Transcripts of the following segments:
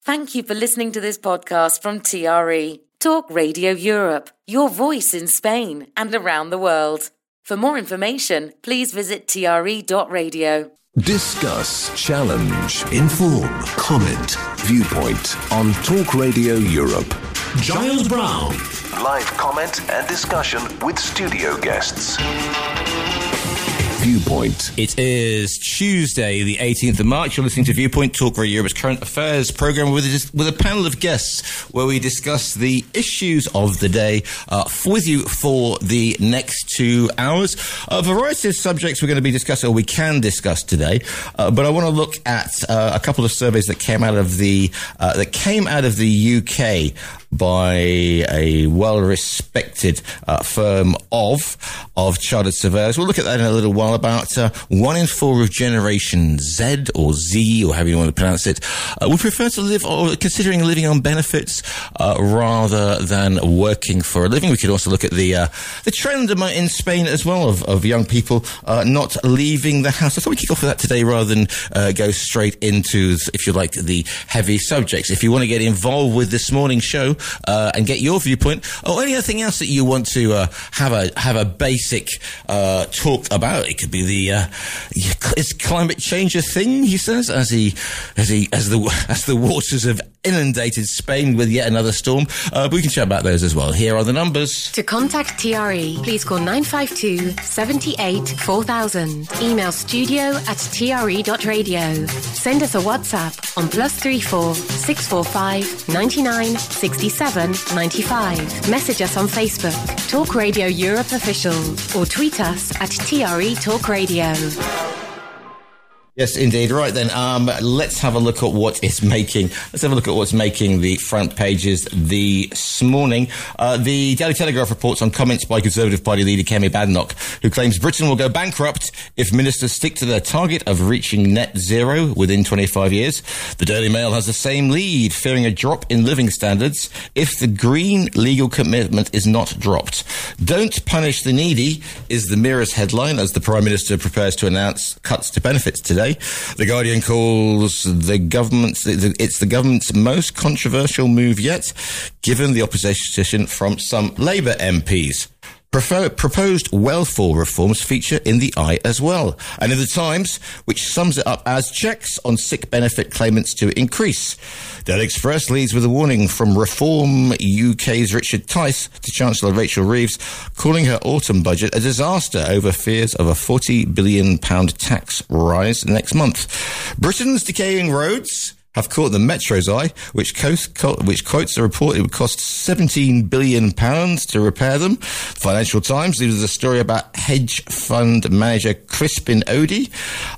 Thank you for listening to this podcast from TRE, Talk Radio Europe, your voice in Spain and around the world. For more information, please visit tre.radio. Discuss, challenge, inform, comment, viewpoint on Talk Radio Europe. Giles Brown. Live comment and discussion with studio guests. Viewpoint. It is Tuesday, the 18th of March. You're listening to Viewpoint, Talk Radio Europe's current affairs programme with a panel of guests where we discuss the issues of the day with you for the next 2 hours. A variety of subjects we're going to be discussing, or we can discuss today, but I want to look at a couple of surveys that came out of the UK by a well-respected firm of chartered surveyors. We'll look at that in a little while. About 1 in 4 of Generation Z or Z, or however you want to pronounce it, would prefer to live, or considering living on benefits rather than working for a living. We could also look at the trend in Spain as well of young people not leaving the house. I thought we'd kick off with that today rather than go straight into, if you like, the heavy subjects. If you want to get involved with this morning's show and get your viewpoint, or anything else that you want to have a basic talk about, it could be is climate change a thing? He says as the waters have inundated Spain with yet another storm. But we can chat about those as well. Here are the numbers. To contact TRE, please call 952 78 4000. Email studio@tre.radio. Send us a WhatsApp on +34 645 99 67 95. Message us on Facebook, Talk Radio Europe Official, or tweet us at TRE Talk Radio. Yes, indeed. Right then, let's have a look at what is making. Let's have a look at what's making the front pages this morning. The Daily Telegraph reports on comments by Conservative Party leader Kemi Badenoch, who claims Britain will go bankrupt if ministers stick to their target of reaching net zero within 25 years. The Daily Mail has the same lead, fearing a drop in living standards if the green legal commitment is not dropped. Don't punish the needy is the Mirror's headline as the Prime Minister prepares to announce cuts to benefits today. The Guardian calls it's the government's most controversial move yet, given the opposition from some Labour MPs. Proposed welfare reforms feature in the Eye as well. And in the Times, which sums it up as checks on sick benefit claimants to increase. Daily Express leads with a warning from Reform UK's Richard Tice to Chancellor Rachel Reeves, calling her autumn budget a disaster over fears of a £40 billion tax rise next month. Britain's decaying roads have caught the Metro's eye, which quotes a report it would cost £17 billion to repair them. Financial Times leaves a story about hedge fund manager Crispin Odey.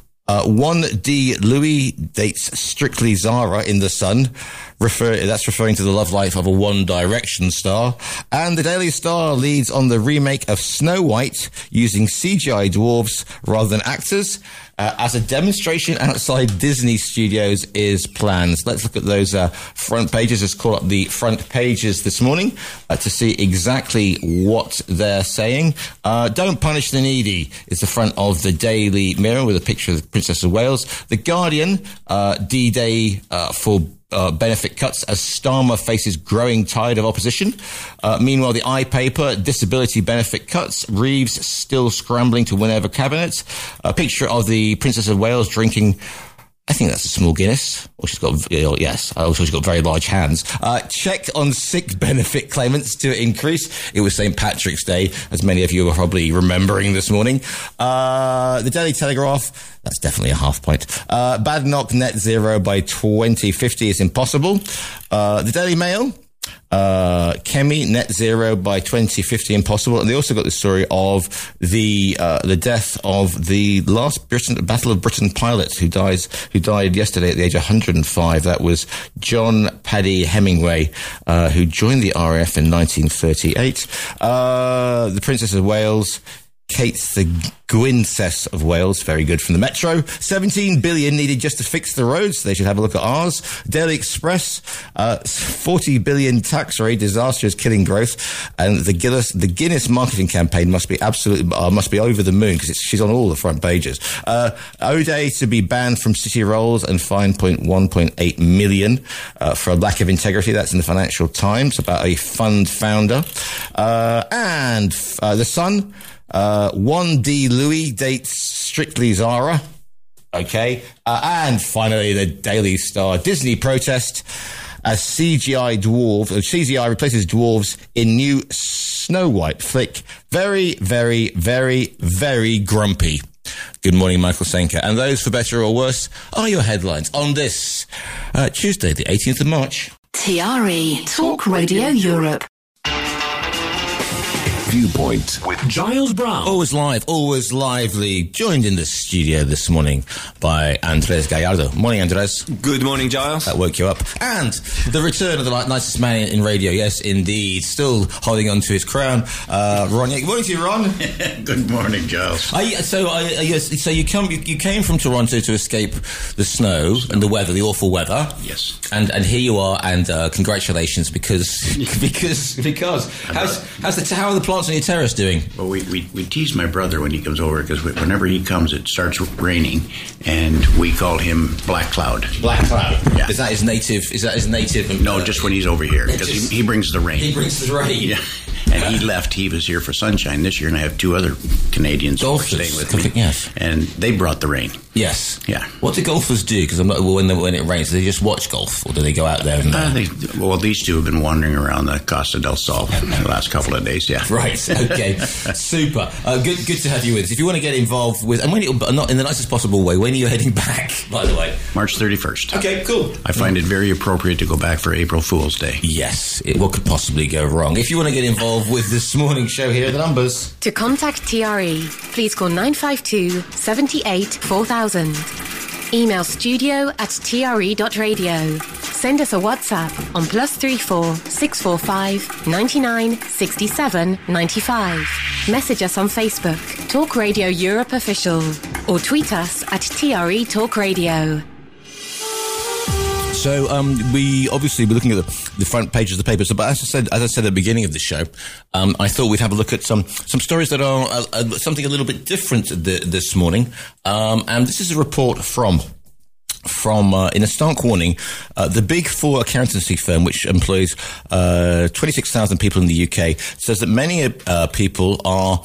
1D Louis dates Strictly Zara in The Sun. That's referring to the love life of a One Direction star. And the Daily Star leads on the remake of Snow White using CGI dwarves rather than actors, as a demonstration outside Disney Studios is planned. So let's look at those front pages. Let's call up the front pages this morning to see exactly what they're saying. Don't punish the needy is the front of the Daily Mirror with a picture of the Princess of Wales. The Guardian, D-Day for benefit cuts as Starmer faces growing tide of opposition. Meanwhile, the iPaper, disability benefit cuts. Reeves still scrambling to win over cabinet. A picture of the Princess of Wales drinking, I think that's a small Guinness. Or she's got, yes, also she's got very large hands. Check on sick benefit claimants to increase. It was St. Patrick's Day, as many of you are probably remembering this morning. The Daily Telegraph, that's definitely a half point. Badenoch net zero by 2050 is impossible. The Daily Mail, Kemi net zero by 2050 impossible. And they also got the story of the death of the last Battle of Britain pilot who died yesterday at the age of 105. That was John Paddy Hemingway, who joined the RAF in 1938. The Princess of Wales, Kate the Gwyncess of Wales, very good from the Metro. 17 billion needed just to fix the roads. They should have a look at ours. Daily Express, 40 billion tax rate, disaster is killing growth. And the Guinness marketing campaign must be over the moon because she's on all the front pages. O'Day to be banned from city rolls and fined 1.8 million for a lack of integrity. That's in the Financial Times about a fund founder. And The Sun, 1D Louis dates Strictly Zara. Okay. And finally, the Daily Star, Disney protest as CGI replaces dwarves in new Snow White flick. Very, very, very, very grumpy. Good morning, Michael Senka. And those, for better or worse, are your headlines on this Tuesday, the 18th of March. TRE Talk Radio Europe. Viewpoint with Giles Brown. Always live, always lively. Joined in the studio this morning by Andres Gallardo. Morning, Andres. Good morning, Giles. That woke you up. And the return of the nicest man in radio. Yes, indeed. Still holding on to his crown. Ron. Good morning to you, Ron. Good morning, Giles. So you came from Toronto to escape the snow and the weather, the awful weather. Yes. And here you are. And congratulations because how are the plants on your terrace doing? Well, we tease my brother when he comes over because whenever he comes, it starts raining, and we call him Black Cloud. Black Cloud. Yeah. Is that his native? No, just when he's over here because he brings the rain. He brings the rain. Yeah. And he left. He was here for sunshine this year, and I have two other Canadians staying with me. Yes. And they brought the rain. Yes. Yeah. What do golfers do? Because when it rains, do they just watch golf, or do they go out there? These two have been wandering around the Costa del Sol the last couple of days. Yeah. Right. Okay. Super. Good to have you with us. If you want to get involved with, and not in the nicest possible way, when are you heading back? By the way, March 31st. Okay. Cool. I find it very appropriate to go back for April Fool's Day. Yes. What could possibly go wrong? If you want to get involved with this morning's show, here are the numbers. To contact TRE, please call 952 78 4000. Email studio@tre.radio. Send us a WhatsApp on +34 645 99 67 95. Message us on Facebook, Talk Radio Europe Official, or tweet us at TRE Talk Radio. So we're looking at the front pages of the papers. But as I said at the beginning of the show, I thought we'd have a look at some stories that are something a little bit different this morning. And this is a report from in a stark warning, the Big Four accountancy firm, which employs 26,000 people in the UK, says that many people are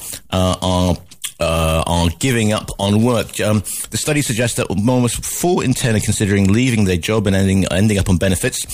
giving up on work. The study suggests that almost 4 in 10 are considering leaving their job and ending up on benefits.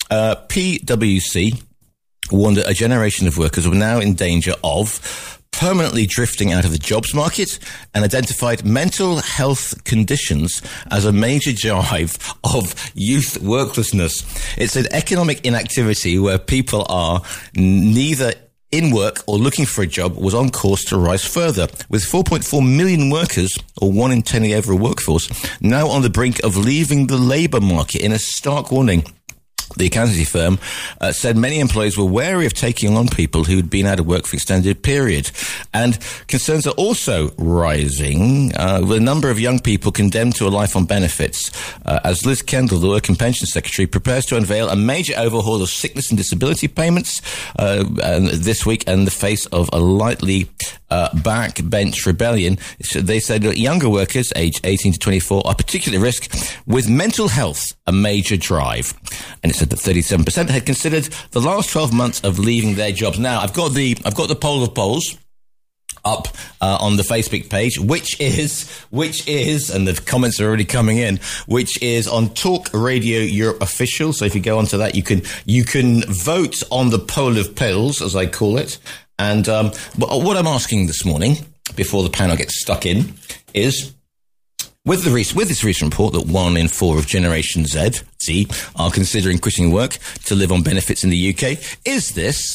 PwC warned that a generation of workers were now in danger of permanently drifting out of the jobs market and identified mental health conditions as a major drive of youth worklessness. It said economic inactivity, where people are neither in work or looking for a job, was on course to rise further, with 4.4 million workers, or 1 in 10 of the overall workforce, now on the brink of leaving the labour market. In a stark warning, the accountancy firm said many employees were wary of taking on people who had been out of work for an extended period. And concerns are also rising with a number of young people condemned to a life on benefits, as Liz Kendall, the Work and Pension Secretary, prepares to unveil a major overhaul of sickness and disability payments this week in the face of a lightly backbench rebellion. They said that younger workers aged 18 to 24 are particularly at risk, with mental health a major drive. And it said that 37% had considered the last 12 months of leaving their jobs. Now, I've got the poll of polls up on the Facebook page, which is, and the comments are already coming in, which is on Talk Radio Europe Official. So if you go onto that, you can vote on the poll of polls, as I call it. And what I'm asking this morning, before the panel gets stuck in, is, with this recent report that 1 in 4 of Generation Z are considering quitting work to live on benefits in the UK, is this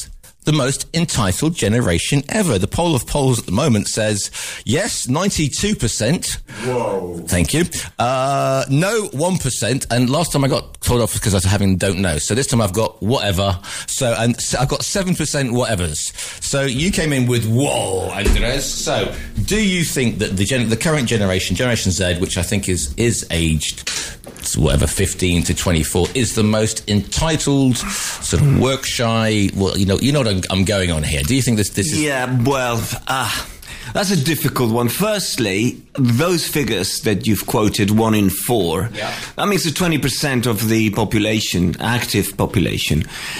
the most entitled generation ever. The poll of polls at the moment says yes, 92%. Whoa. Thank you. No, 1%. And last time I got told off because I was having don't know. So this time I've got whatever. And I've got 7% whatevers. So you came in with whoa, Andres. So do you think that the current generation, Generation Z, which I think is aged whatever 15 to 24, is the most entitled, sort of work shy? Well, you know what I'm going on here. Do you think this is? Yeah, well, that's a difficult one. Firstly, those figures that you've quoted, 1 in 4, that means 20% of the population, active population.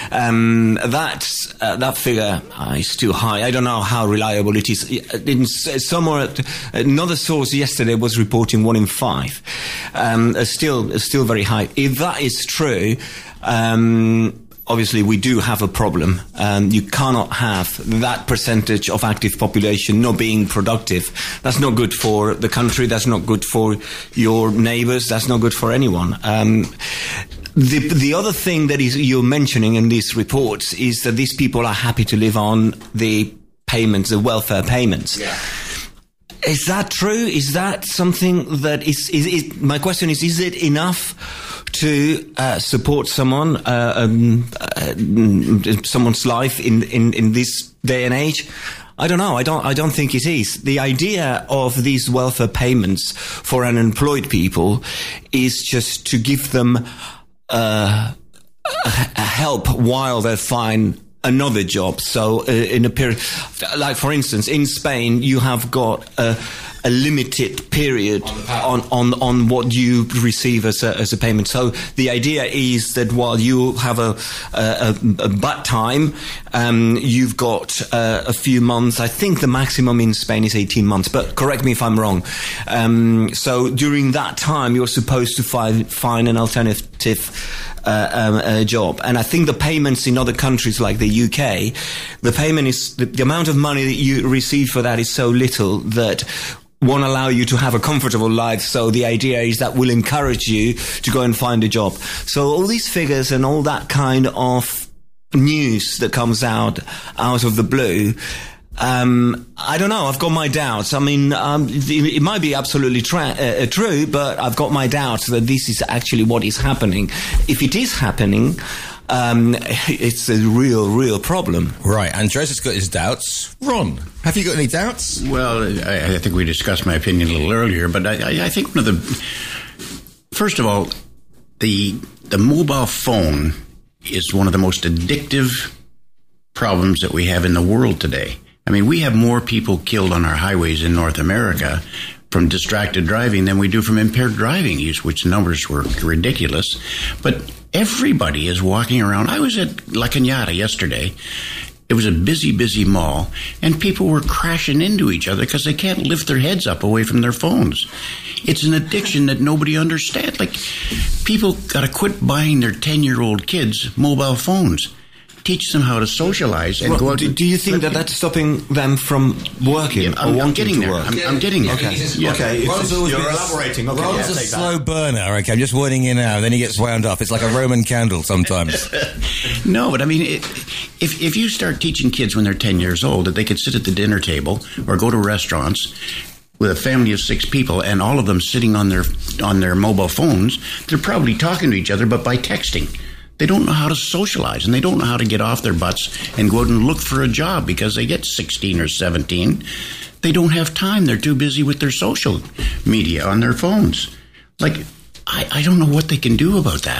That figure is too high. I don't know how reliable it is. Somewhere, another source yesterday was reporting 1 in 5. Still very high. If that is true, obviously, we do have a problem. You cannot have that percentage of active population not being productive. That's not good for the country. That's not good for your neighbors. That's not good for anyone. The other thing that you're mentioning in these reports is that these people are happy to live on the payments, the welfare payments. Yeah. Is that true? Is that something that is my question is it enough to support someone's life in this day and age? I don't know. I don't think it is. The idea of these welfare payments for unemployed people is just to give them a help while they find another job. So in a period, like for instance, in Spain, you have got a limited period on what you receive as a payment. So the idea is that while you have a bad time, you've got a few months. I think the maximum in Spain is 18 months, but correct me if I'm wrong. So during that time, you're supposed to find an alternative job. And I think the payments in other countries like the UK, the payment is the amount of money that you receive for that is so little that won't allow you to have a comfortable life. So the idea is that will encourage you to go and find a job. So all these figures and all that kind of news that comes out of the blue, I don't know. I've got my doubts. I mean, it might be absolutely true, but I've got my doubts that this is actually what is happening. If it is happening, it's a real problem. Right. Andres has got his doubts. Ron, have you got any doubts? Well, I think we discussed my opinion a little earlier, but I think first of all, the mobile phone is one of the most addictive problems that we have in the world today. I mean, we have more people killed on our highways in North America from distracted driving than we do from impaired driving use, which numbers were ridiculous. But everybody is walking around. I was at La Cañada yesterday. It was a busy mall, and people were crashing into each other because they can't lift their heads up away from their phones. It's an addiction that nobody understands. Like, people got to quit buying their 10-year-old kids mobile phones. Teach them how to socialize and go out. Do you think that's stopping them from working or wanting to work? I'm getting there. Okay. Yeah. Okay. You're elaborating. Okay. Ron's a slow burner. Okay, I'm just warning you now. Then he gets wound up. It's like a Roman candle sometimes. No, but I mean, if you start teaching kids when they're 10 years old that they could sit at the dinner table or go to restaurants with a family of 6 people and all of them sitting on their mobile phones, they're probably talking to each other, but by texting. They don't know how to socialize, and they don't know how to get off their butts and go out and look for a job because they get 16 or 17. They don't have time. They're too busy with their social media on their phones. Like, I don't know what they can do about that.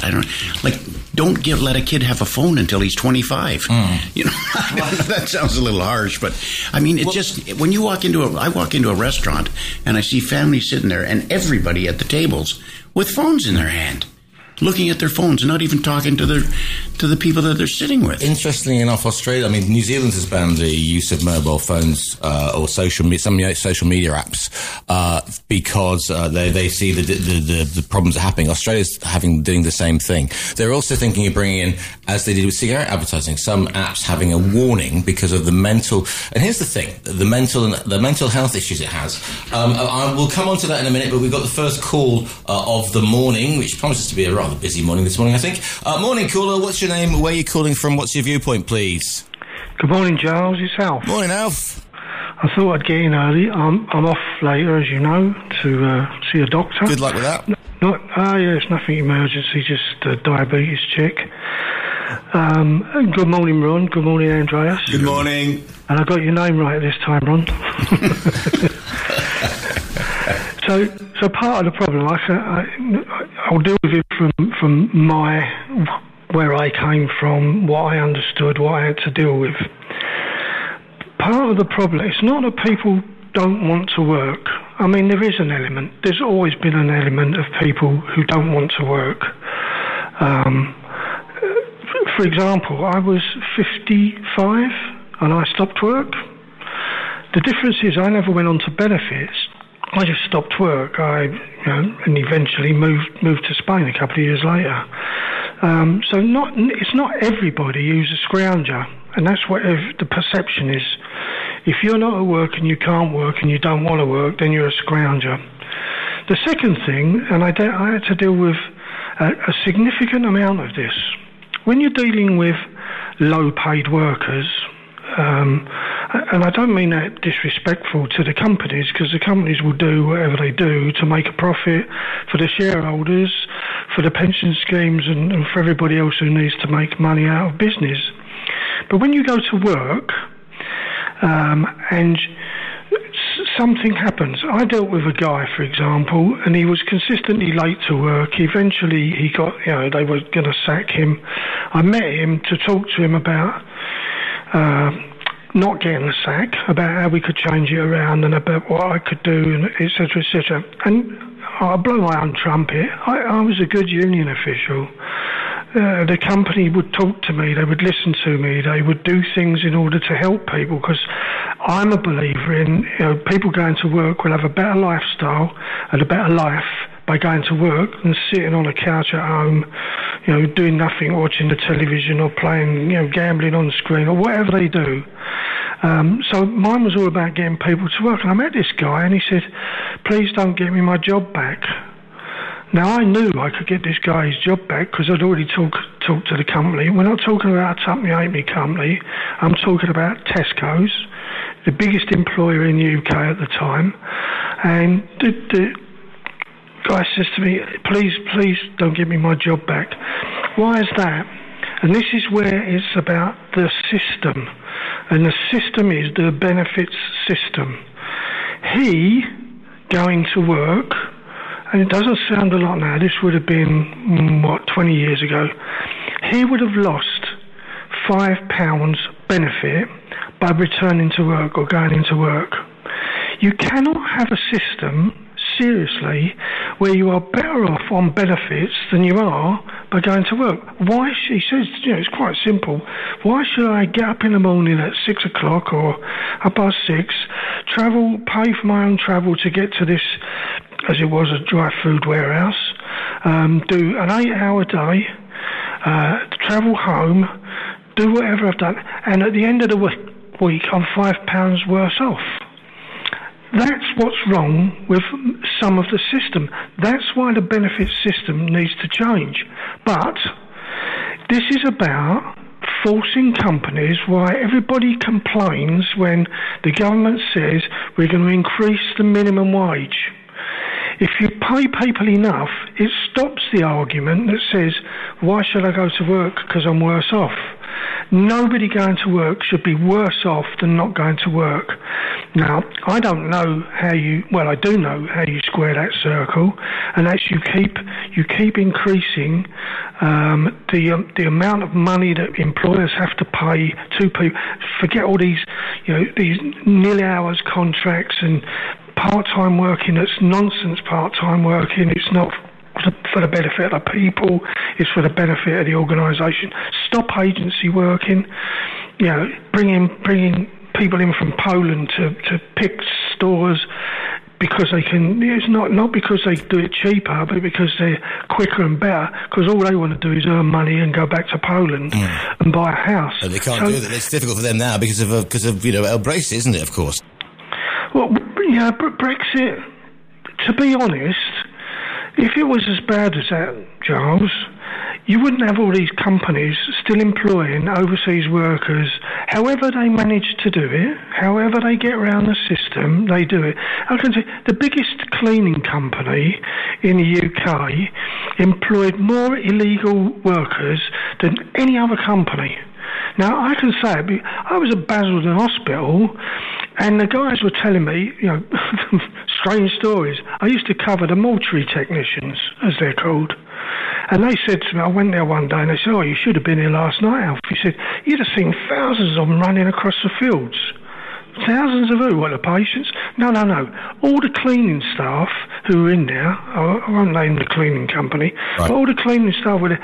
Don't let a kid have a phone until he's 25. You know, that sounds a little harsh, but I mean, when you I walk into a restaurant and I see families sitting there and everybody at the tables with phones in their hand, looking at their phones and not even talking to the people that they're sitting with. Interestingly enough, Australia, I mean, New Zealand has banned the use of mobile phones or some social media apps because they see the problems are happening. Australia's doing the same thing. They're also thinking of bringing in, as they did with cigarette advertising, some apps having a warning because of the mental. And here's the thing: the mental health issues it has. We'll come on to that in a minute, but we've got the first call of the morning, which promises to be a rather busy morning this morning, I think. Morning, caller. What's your name? Where are you calling from? What's your viewpoint, please? Good morning, Giles. It's Alf. Morning, Alf. I thought I'd get in early. I'm off later, as you know, to see a doctor. Good luck with that. It's nothing emergency, just a diabetes check. Good morning, Ron. Good morning, Andreas. Good morning. And I got your name right this time, Ron. So part of the problem, I'll deal with it from where I came from, what I understood, what I had to deal with. Part of the problem, it's not that people don't want to work. I mean, there is an element. There's always been an element of people who don't want to work. For example, I was 55 and I stopped work. The difference is I never went on to benefits. I just stopped work. And eventually moved to Spain a couple of years later. So it's not everybody who's a scrounger, and that's what the perception is. If you're not at work and you can't work and you don't want to work, then you're a scrounger. The second thing, and I had to deal with a significant amount of this, when you're dealing with low-paid workers, and I don't mean that disrespectful to the companies, because the companies will do whatever they do to make a profit for the shareholders, for the pension schemes, and for everybody else who needs to make money out of business. But when you go to work and something happens, I dealt with a guy, for example, and he was consistently late to work. Eventually he got, they were going to sack him. I met him to talk to him about not getting the sack, about how we could change it around and about what I could do, and et cetera, et cetera. And I blow my own trumpet. I was a good union official. The company would talk to me, they would listen to me, they would do things in order to help people, because I'm a believer in people going to work will have a better lifestyle and a better life by going to work than sitting on a couch at home, doing nothing, watching the television or playing, gambling on the screen or whatever they do. So mine was all about getting people to work. And I met this guy and he said, please don't get me my job back. Now, I knew I could get this guy his job back because I'd already talked to the company. We're not talking about a Tuck Me Ain't Me company. I'm talking about Tesco's, the biggest employer in the UK at the time. And the guy says to me, please don't give me my job back. Why is that? And this is where it's about the system. And the system is the benefits system. He, going to work, and it doesn't sound a lot now, this would have been, 20 years ago, he would have lost £5 benefit by returning to work or going into work. You cannot have a system, seriously, where you are better off on benefits than you are by going to work. Why, he says, it's quite simple. Why should I get up in the morning at 6 o'clock or 6:30, travel, pay for my own travel to get to this, as it was, a dry food warehouse, do an 8-hour day, travel home, do whatever I've done, and at the end of the week I'm £5 worse off. That's what's wrong with some of the system. That's why the benefit system needs to change. But this is about forcing companies, why everybody complains when the government says we're going to increase the minimum wage. If you pay people enough, it stops the argument that says, why should I go to work because I'm worse off? Nobody going to work should be worse off than not going to work. Now, I don't know how I do know how you square that circle, and that's you keep increasing the amount of money that employers have to pay to people. Forget all these nil hours contracts and part-time working. That's nonsense. Part-time working. It's not for the benefit of the people, it's for the benefit of the organisation. Stop agency working, bringing people in from Poland to pick stores because they can. It's not because they do it cheaper, but because they're quicker and better, because all they want to do is earn money and go back to Poland and buy a house. And they can't do that. It's difficult for them now because of Brexit, isn't it, of course? Well, Brexit, to be honest, if it was as bad as that, Giles, you wouldn't have all these companies still employing overseas workers, however they manage to do it, however they get around the system, they do it. I can say the biggest cleaning company in the UK employed more illegal workers than any other company. Now, I can say, I was at Basildon Hospital, and the guys were telling me, strange stories. I used to cover the mortuary technicians, as they're called. And they said to me, I went there one day, and they said, oh, you should have been here last night, Alf. He said, you'd have seen thousands of them running across the fields. Thousands of who? What, the patients? No. All the cleaning staff who were in there, I won't name the cleaning company, right. But all the cleaning staff were there.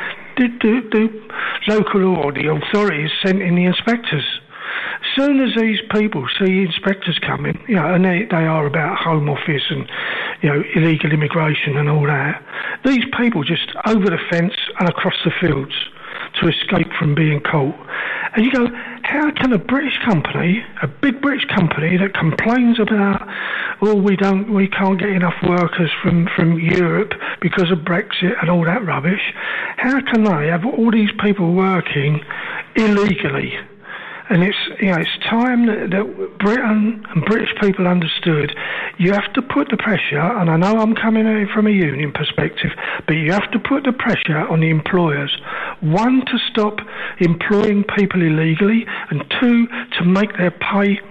The local or the authorities sent in the inspectors. As soon as these people see inspectors coming, and they are about Home Office and, illegal immigration and all that, these people just over the fence and across the fields to escape from being caught. And you go, how can a British company, a big British company that complains about, we can't get enough workers from Europe because of Brexit and all that rubbish, how can they have all these people working illegally? And it's time that Britain and British people understood you have to put the pressure, and I know I'm coming at it from a union perspective, but you have to put the pressure on the employers. One, to stop employing people illegally, and two, to make their pay,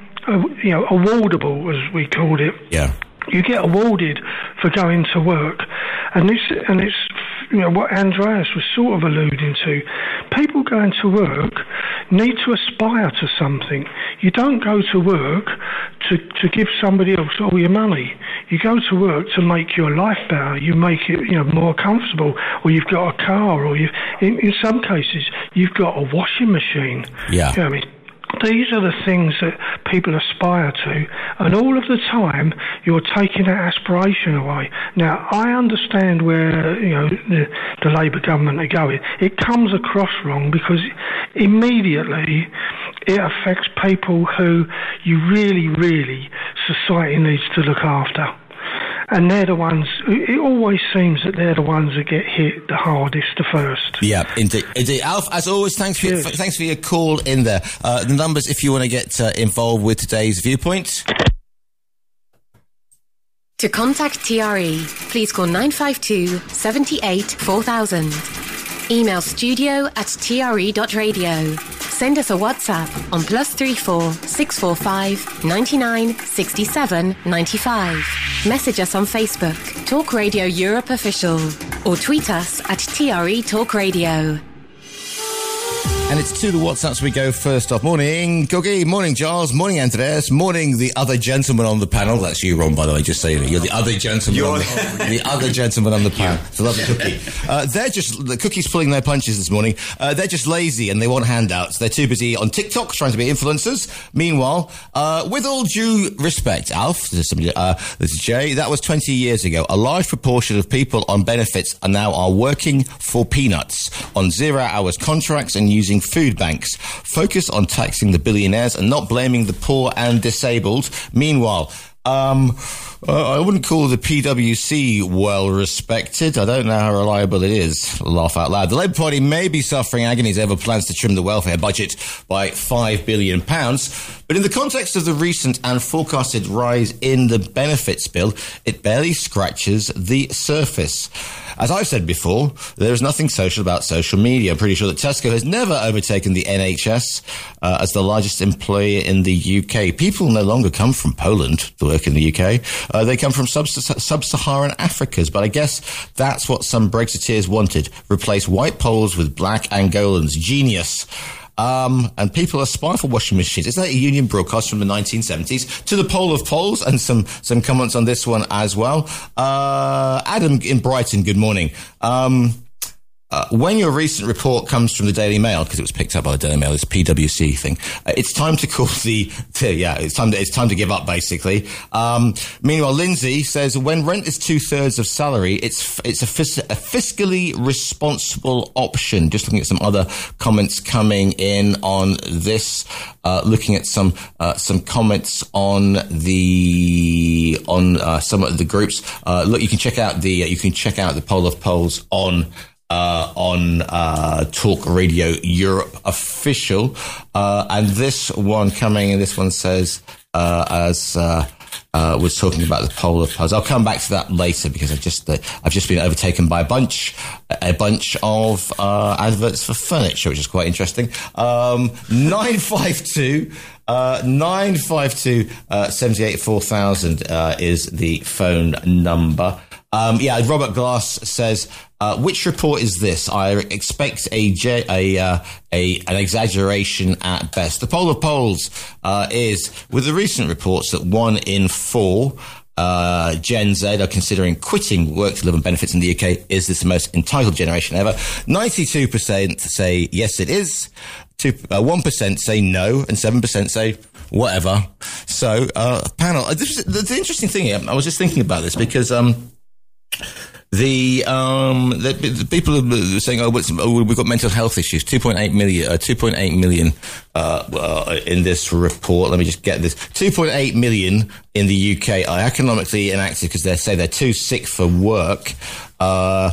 awardable, as we called it. Yeah. You get awarded for going to work, and it's what Andreas was sort of alluding to. People going to work need to aspire to something. You don't go to work to give somebody else all your money. You go to work to make your life better. You make it more comfortable, or you've got a car, or in some cases you've got a washing machine. Yeah. You know what I mean? These are the things that people aspire to, and all of the time you're taking that aspiration away. Now, I understand where the Labour government are going. It comes across wrong because immediately it affects people who you really society needs to look after. And they're the ones, it always seems that they're the ones that get hit the hardest, the first. Yeah, indeed. Alf, as always, thanks for your call in there. The numbers, if you want to get involved with today's Viewpoint. To contact TRE, please call 952 78 4000. Email studio@tre.radio. Send us a WhatsApp on +34 645 99 67 95. Message us on Facebook, Talk Radio Europe Official, or tweet us at TRE Talk Radio. And it's to the WhatsApps we go first off. Morning, Cookie. Morning, Giles. Morning, Andreas. Morning, the other gentleman on the panel. That's you, Ron, by the way, just saying it. You're the other gentleman the other gentleman on the panel. It's a lovely Cookie. The Cookie's pulling their punches this morning. They're just lazy and they want handouts. They're too busy on TikTok trying to be influencers. Meanwhile, with all due respect, Alf, this is Jay, that was 20 years ago. A large proportion of people on benefits are working for peanuts on 0 hours contracts and using food banks. Focus on taxing the billionaires and not blaming the poor and disabled. Meanwhile, I wouldn't call the PwC well respected. I don't know how reliable it is. Laugh out loud. The Labour Party may be suffering agonies over plans to trim the welfare budget by £5 billion. But in the context of the recent and forecasted rise in the benefits bill, it barely scratches the surface. As I've said before, there is nothing social about social media. I'm pretty sure that Tesco has never overtaken the NHS as the largest employer in the UK. People no longer come from Poland to work in the UK. They come from sub-Saharan Africas. But I guess that's what some Brexiteers wanted. Replace white Poles with black Angolans. Genius. And people aspire for washing machines. Is that a union broadcast from the 1970s? To the poll of polls, and some comments on this one as well. Adam in Brighton, good morning. When your recent report comes from the Daily Mail, because it was picked up by the Daily Mail, this PwC thing, it's time to call it's time to give up, basically. Meanwhile, Lindsay says when rent is 2/3 of salary, it's a fiscally responsible option. Just looking at some other comments coming in on this, looking at some comments on some of the groups. Look, you can check out the poll of polls on on Talk Radio Europe Official. And this one says, was talking about the polar poles. I'll come back to that later because I've just been overtaken by a bunch of adverts for furniture, which is quite interesting. 952 784000 is the phone number. Robert Glass says, which report is this? I expect an exaggeration at best. The polar polls is, with the recent reports that 1 in 4 Gen Z are considering quitting work to live on benefits in the UK. Is this the most entitled generation ever? 92% say yes, it is. 1% say no, and 7% say whatever. So, panel, the interesting thing here, I was just thinking about this because the people are saying, we've got mental health issues. 2.8 million in this report. Let me just get this. 2.8 million in the UK are economically inactive because they say they're too sick for work. And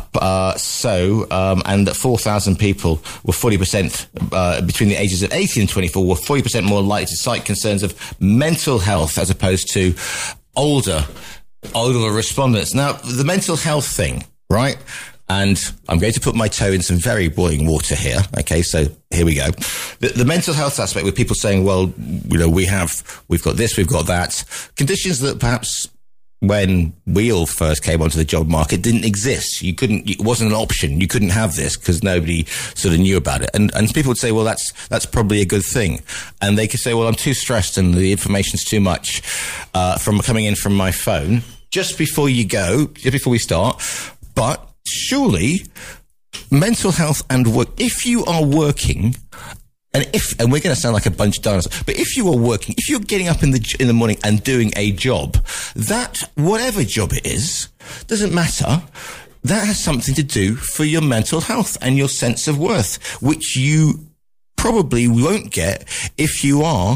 that 4,000 people were 40% between the ages of 18 and 24 were 40% more likely to cite concerns of mental health as opposed to older respondents. Now, the mental health thing, right? And I'm going to put my toe in some very boiling water here. Okay, so here we go. The mental health aspect with people saying, well, we've got this, we've got that. Conditions that perhaps when we all first came onto the job market didn't exist. It wasn't an option. You couldn't have this because nobody sort of knew about it. And people would say, well, that's probably a good thing. And they could say, well, I'm too stressed and the information's too much, from coming in from my phone just before we start. But surely mental health and work, if you are working, and we're going to sound like a bunch of dinosaurs, but if you are working, if you're getting up in the morning and doing a job, that, whatever job it is, doesn't matter, that has something to do for your mental health and your sense of worth, which you probably won't get if you are,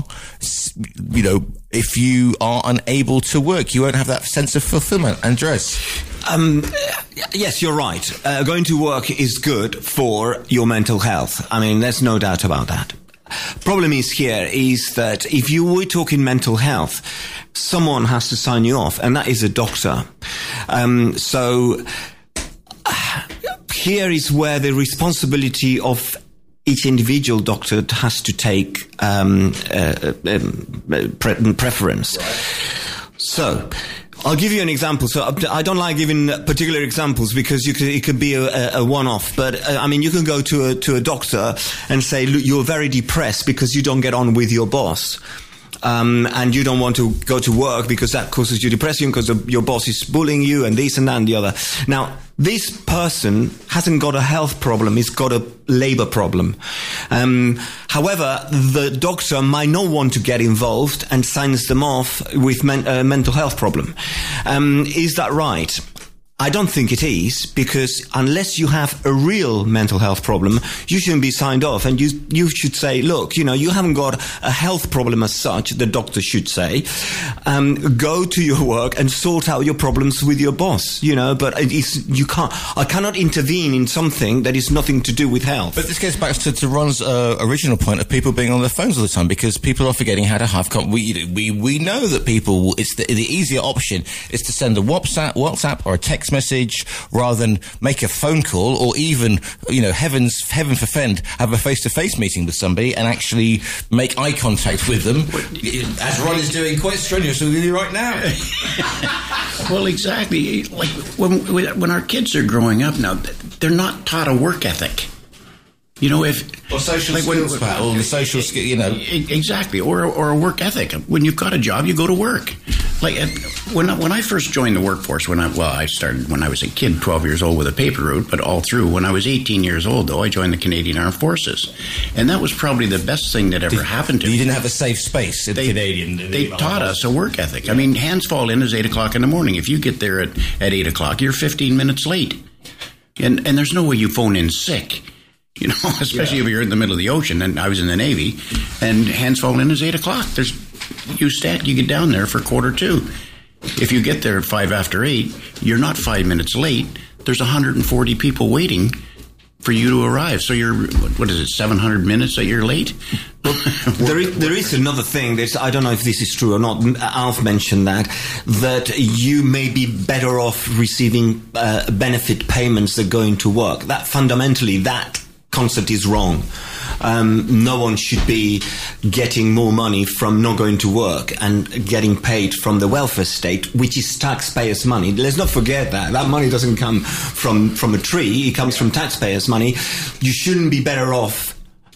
if you are unable to work. You won't have that sense of fulfillment. Andres? Yes, you're right. Going to work is good for your mental health. I mean, there's no doubt about that. Problem is that if you were talking mental health, someone has to sign you off, and that is a doctor. So here is where the responsibility of each individual doctor has to take preference. Right. So I'll give you an example. So I don't like giving particular examples because it could be a one-off. But you can go to a doctor and say, look, you're very depressed because you don't get on with your boss. And you don't want to go to work because that causes you depression because your boss is bullying you and this and that and the other. Now, this person hasn't got a health problem, he's got a labor problem. However, the doctor might not want to get involved and signs them off with mental health problem. Is that right? I don't think it is, because unless you have a real mental health problem, you shouldn't be signed off. And you should say, look, you haven't got a health problem as such, the doctor should say. Go to your work and sort out your problems with your boss, but I cannot intervene in something that is nothing to do with health. But this goes back to Ron's original point of people being on their phones all the time, because people are forgetting how to have we know that people, it's the easier option is to send a WhatsApp or a text message rather than make a phone call, or even, heaven forfend, have a face-to-face meeting with somebody and actually make eye contact with them, as Ron is doing quite strenuously with you right now. Well, exactly. Like when our kids are growing up now, they're not taught a work ethic. Or social skills, or the social skill, Exactly, or a work ethic. When you've got a job, you go to work. Like when I first joined the workforce, I started when I was a kid, 12 years old with a paper route, but all through. When I was 18 years old, though, I joined the Canadian Armed Forces, and that was probably the best thing that ever happened to me. You didn't have a safe space in the Canadian. They taught us a work ethic. Yeah. I mean, hands fall in is 8 o'clock in the morning. If you get there at 8 o'clock, you're 15 minutes late, and there's no way you phone in sick. Especially if you're in the middle of the ocean. And I was in the Navy, and hands fall in is 8 o'clock. You get down there for 1:45. If you get there at 8:05, you're not 5 minutes late. there's 140 people waiting for you to arrive. So you're, what is it, 700 minutes that you're late? Well, there is another thing. I don't know if this is true or not. Alf mentioned that you may be better off receiving benefit payments than going to work. That fundamentally, that concept is wrong. No one should be getting more money from not going to work and getting paid from the welfare state, which is taxpayers' money. Let's not forget that. That money doesn't come from a tree. It comes from taxpayers' money. You shouldn't be better off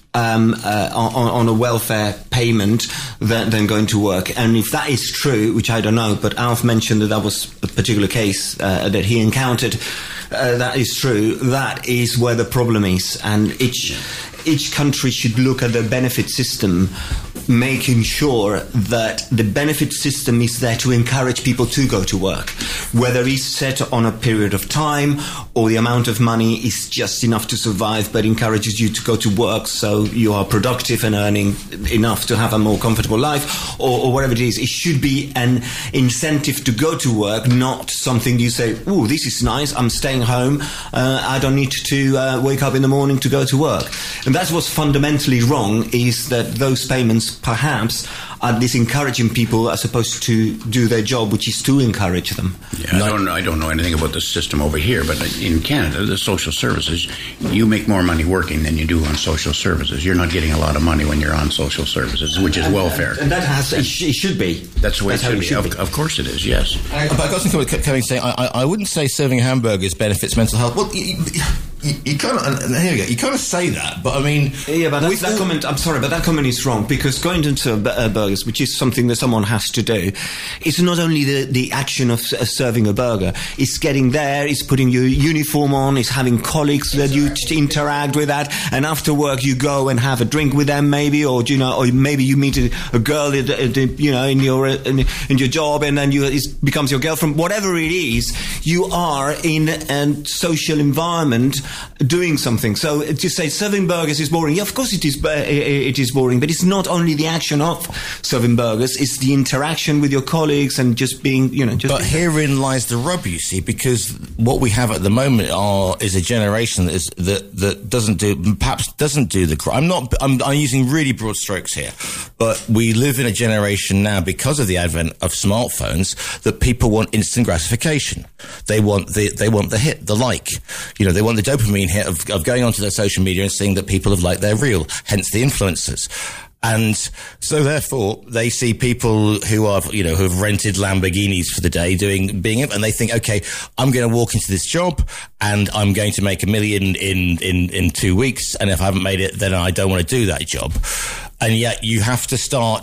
on a welfare payment than going to work. And if that is true, which I don't know, but Alf mentioned that was a particular case that he encountered, that is true. That is where the problem is. And each country should look at the benefit system, making sure that the benefit system is there to encourage people to go to work. Whether it's set on a period of time or the amount of money is just enough to survive but encourages you to go to work so you are productive and earning enough to have a more comfortable life, or whatever it is. It should be an incentive to go to work, not something you say, "Ooh, this is nice, I'm staying home, I don't need to wake up in the morning to go to work." And that's what's fundamentally wrong, is that those payments perhaps are disencouraging people as opposed to do their job, which is to encourage them. Yeah, I don't know anything about the system over here, but in Canada, the social services, you make more money working than you do on social services. You're not getting a lot of money when you're on social services, which is welfare. And that it should be. That's the way it should be. Of course it is, yes. But I got something coming saying, I wouldn't say serving hamburgers benefits mental health. Well, you kind of, and here we go, you kind of say that, but I mean... Yeah, but that comment, I'm sorry, but that comment is wrong, because going into burgers, which is something that someone has to do, it's not only the action of serving a burger, it's getting there, it's putting your uniform on, it's having colleagues that you interact with that, and after work you go and have a drink with them maybe, or maybe you meet a girl in your job, and then it becomes your girlfriend. Whatever it is, you are in a social environment doing something. So to say serving burgers is boring, yeah, of course it is boring, but it's not only the action of serving burgers, it's the interaction with your colleagues and just being, But herein lies the rub, you see, because what we have at the moment is a generation that doesn't do the crime. I'm using really broad strokes here, but we live in a generation now, because of the advent of smartphones, that people want instant gratification. They want the hit, the like. They want the dopamine hit of going onto their social media and seeing that people have liked their reel, hence the influencers. And so therefore they see people who have rented Lamborghinis for the day and they think, okay, I'm going to walk into this job and I'm going to make $1 million in 2 weeks. And if I haven't made it, then I don't want to do that job. And yet you have to start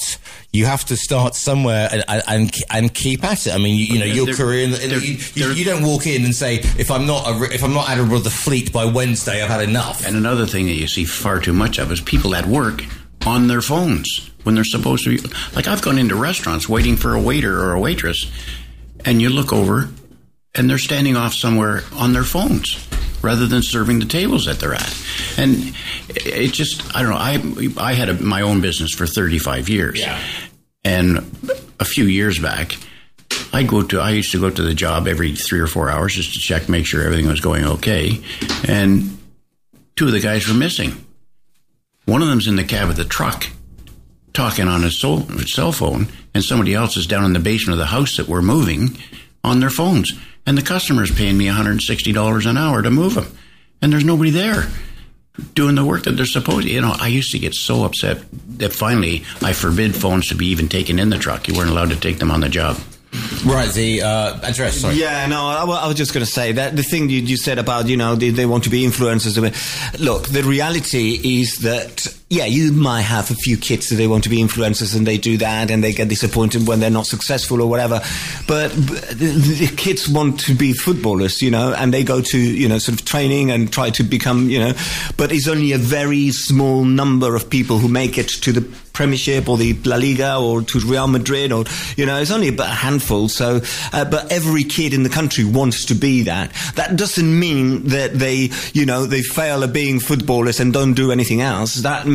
somewhere and keep at it. I mean, your career, you don't walk in and say, if I'm not Admiral of the Fleet by Wednesday, I've had enough. And another thing that you see far too much of is people at work on their phones when they're supposed to be. Like, I've gone into restaurants waiting for a waiter or a waitress, and you look over and they're standing off somewhere on their phones rather than serving the tables that they're at. And it just, I don't know, I had my own business for 35 years. Yeah. And a few years back, I used to go to the job every 3 or 4 hours just to check, make sure everything was going okay. And 2 of the guys were missing. One of them's in the cab of the truck talking on his cell phone, and somebody else is down in the basement of the house that we're moving on their phones. And the customer's paying me $160 an hour to move them. And there's nobody there doing the work that they're supposed to. I used to get so upset that finally I forbid phones to be even taken in the truck. You weren't allowed to take them on the job. Right, the address, sorry. Yeah, no, I was just going to say that the thing you said about, they want to be influencers. Look, the reality is that, yeah, you might have a few kids that they want to be influencers and they do that and they get disappointed when they're not successful or whatever. But the kids want to be footballers, and they go to, sort of training and try to become, but it's only a very small number of people who make it to the Premiership or the La Liga or to Real Madrid or, it's only about a handful. So, but every kid in the country wants to be that. That doesn't mean that they fail at being footballers and don't do anything else. That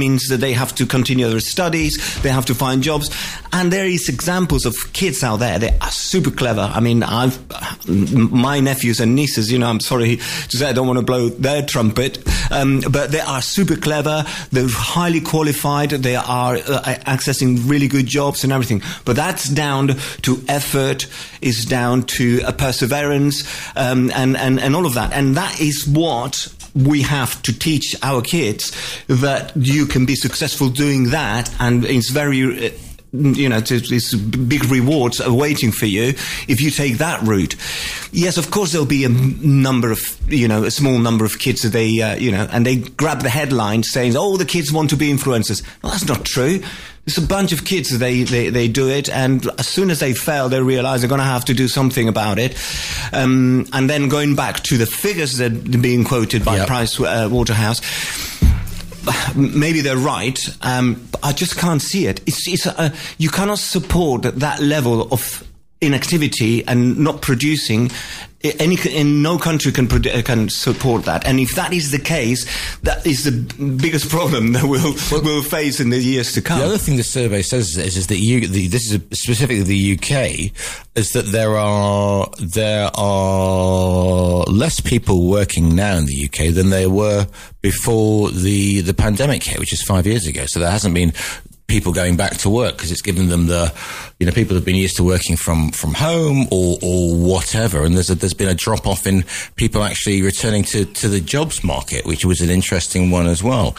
means that they have to continue their studies, they have to find jobs. And there is examples of kids out there. They are super clever. I mean, my nephews and nieces, I'm sorry to say I don't want to blow their trumpet, but they are super clever. They're highly qualified. They are accessing really good jobs and everything. But that's down to effort, is down to perseverance, and all of that. And that is what we have to teach our kids, that you can be successful doing that, and it's very it's big rewards awaiting for you if you take that route. Yes, of course there'll be a small number of kids that they and they grab the headline saying, "Oh, the kids want to be influencers." Well, that's not true. There's a bunch of kids, they do it, and as soon as they fail, they realize they're going to have to do something about it. And then going back to the figures that are being quoted by Price Waterhouse, maybe they're right, but I just can't see it. You cannot support that level of inactivity and not producing. No country can support that, and if that is the case, that is the biggest problem that we'll face in the years to come. The other thing the survey says is that this is specifically the UK, is that there are less people working now in the UK than there were before the pandemic hit, which is 5 years ago. So there hasn't been people going back to work, because it's given them people have been used to working from home or whatever, and there's been a drop off in people actually returning to the jobs market, which was an interesting one as well.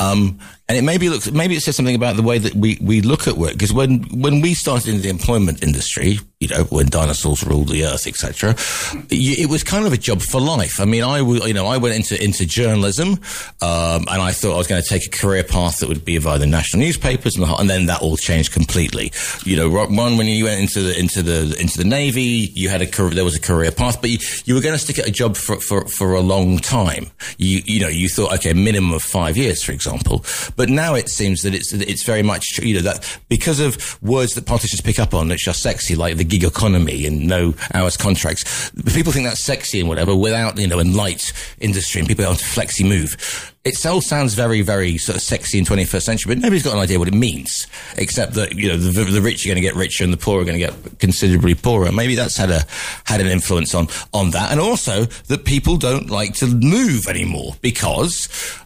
And it maybe it says something about the way that we look at work, because when we started in the employment industry, when dinosaurs ruled the earth, etc., it was kind of a job for life. I mean, I went into journalism, and I thought I was going to take a career path that would be via the national newspapers, and then that all changed completely. When you went into the Navy, there was a career path, but you were going to stick at a job for a long time. You thought, okay, a minimum of 5 years, for example. But now it seems that it's very much, that because of words that politicians pick up on, which are sexy, like the gig economy and no hours contracts, people think that's sexy and whatever, without, and light industry, and people are on to flexi move. It all sounds very, very sort of sexy in 21st century, but nobody's got an idea what it means, except that, the rich are going to get richer and the poor are going to get considerably poorer. Maybe that's had an influence on that. And also that people don't like to move anymore, because,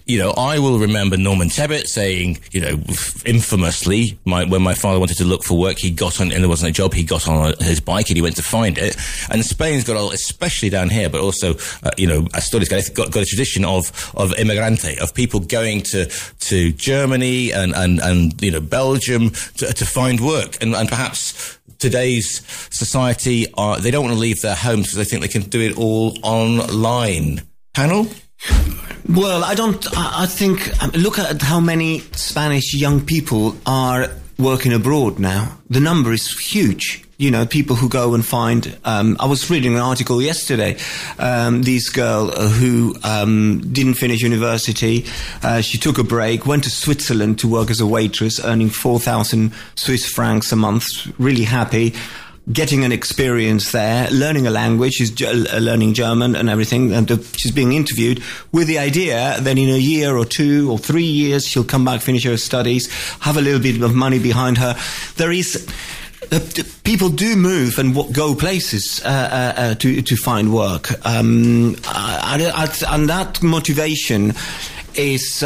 I will remember Norman Tebbit saying, infamously, when my father wanted to look for work, he got on, and there wasn't a job, he got on his bike and he went to find it. And Spain's got, especially down here, but also, Asturias got a tradition of immigrante, of people going to Germany and Belgium to find work, and perhaps today's society they don't want to leave their homes because they think they can do it all online. Panel? Well, I think look at how many Spanish young people are working abroad now. The number is huge. People who go and find, I was reading an article yesterday, this girl who didn't finish university, she took a break, went to Switzerland to work as a waitress, earning 4,000 Swiss francs a month, really happy, getting an experience there, learning a language, she's learning German and everything, and she's being interviewed with the idea that in a year or 2 or 3 years she'll come back, finish her studies, have a little bit of money behind her. There is... people do move and go places to find work, and that motivation is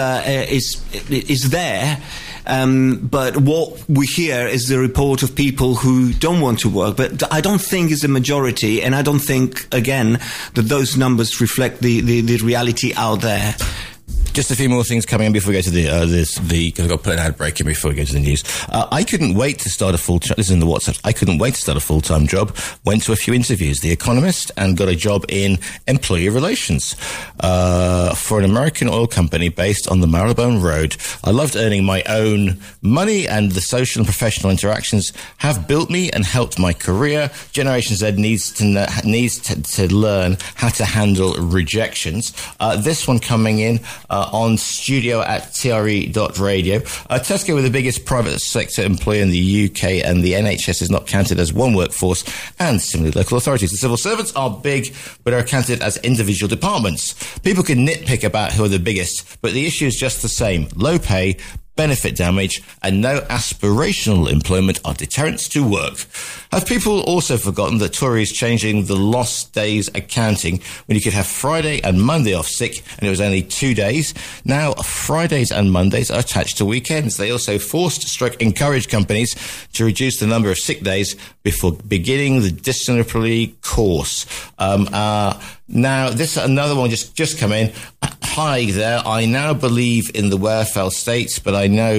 there. But what we hear is the report of people who don't want to work. But I don't think it's a majority, and I don't think, again, that those numbers reflect the reality out there. Just a few more things coming in before we go to because I've got to put an ad break in before we go to the news. I couldn't wait to start a full-time... This is in the WhatsApp. I couldn't wait to start a full-time job. Went to a few interviews, The Economist, and got a job in employee relations for an American oil company based on the Marylebone Road. I loved earning my own money, and the social and professional interactions have built me and helped my career. Generation Z needs to learn how to handle rejections. This one coming in... on studio@tre.radio. Tesco were the biggest private sector employer in the UK, and the NHS is not counted as one workforce, and similarly local authorities. The civil servants are big, but are counted as individual departments. People can nitpick about who are the biggest, but the issue is just the same. Low pay, benefit damage, and no aspirational employment are deterrents to work. Have people also forgotten that Tory is changing the lost days accounting when you could have Friday and Monday off sick and it was only 2 days? Now Fridays and Mondays are attached to weekends. They also encourage companies to reduce the number of sick days before beginning the disciplinary course. Now, this another one just come in. Hi there. I now believe in the welfare state, but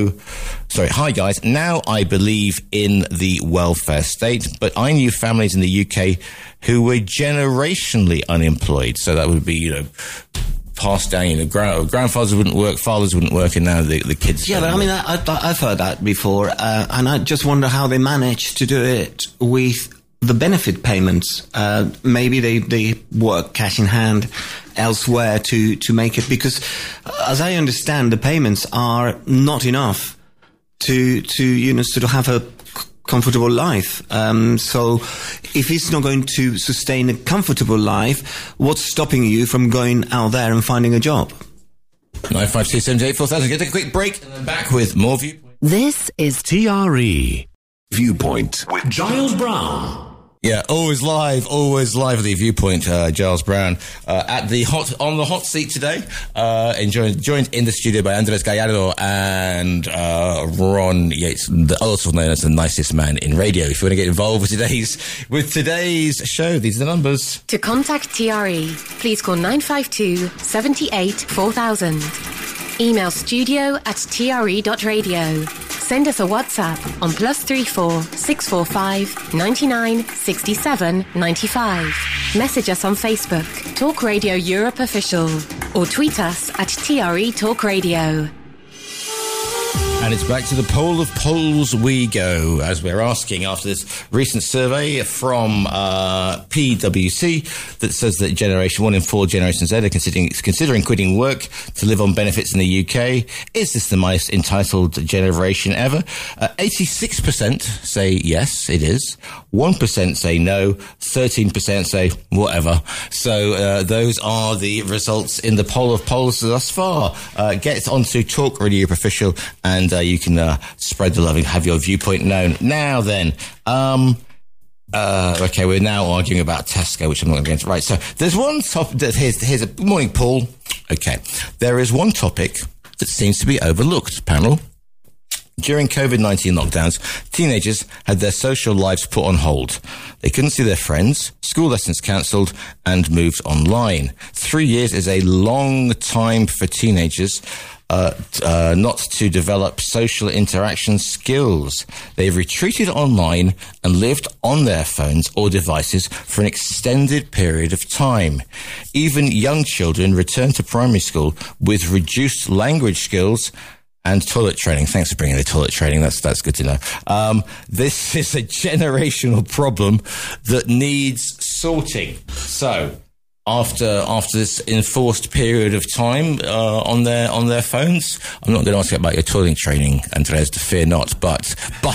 hi guys. Now I believe in the welfare state, but I knew families in the UK who were generationally unemployed. So that would be, passed down, grandfathers wouldn't work, fathers wouldn't work, and now the kids. Yeah, but I mean, I've heard that before, and I just wonder how they manage to do it with the benefit payments. Maybe they work cash in hand elsewhere to make it, because as I understand, the payments are not enough to have a comfortable life. So if it's not going to sustain a comfortable life, what's stopping you from going out there and finding a job? 952784000. Get a quick break and then back with more Viewpoint. This is TRE Viewpoint with Giles Brown. Yeah, always live at the Viewpoint. Giles Brown on the hot seat today. Joined in the studio by Andres Gallardo and Ron Yates, also known as the nicest man in radio. If you want to get involved with today's show, these are the numbers. to contact TRE. Please call 952 78 4000. Email studio@tre.radio. Send us a WhatsApp on +34 645 99 67 95. Message us on Facebook, Talk Radio Europe Official, or tweet us at TRE Talk Radio. And it's back to the poll of polls we go, as we're asking after this recent survey from PwC that says that Generation 1 in 4 Generation Z are considering quitting work to live on benefits in the UK. Is this the most entitled generation ever? 86% say yes, it is. 1% say no. 13% say whatever. So those are the results in the poll of polls thus far. Get onto Talk Radio Official and you can spread the love and have your viewpoint known. Now then, okay, we're now arguing about Tesco, which I'm not going to get into. Right, so there's one topic. Here's a good morning, Paul. Okay, there is one topic that seems to be overlooked, panel. During COVID-19 lockdowns, teenagers had their social lives put on hold. They couldn't see their friends, school lessons cancelled, and moved online. 3 years is a long time for teenagers not to develop social interaction skills. They've retreated online and lived on their phones or devices for an extended period of time. Even young children return to primary school with reduced language skills and toilet training. Thanks for bringing the toilet training. That's good to know. This is a generational problem that needs sorting. So, after this enforced period of time on their phones, I'm not going to ask you about your toilet training, Andres, to fear not. But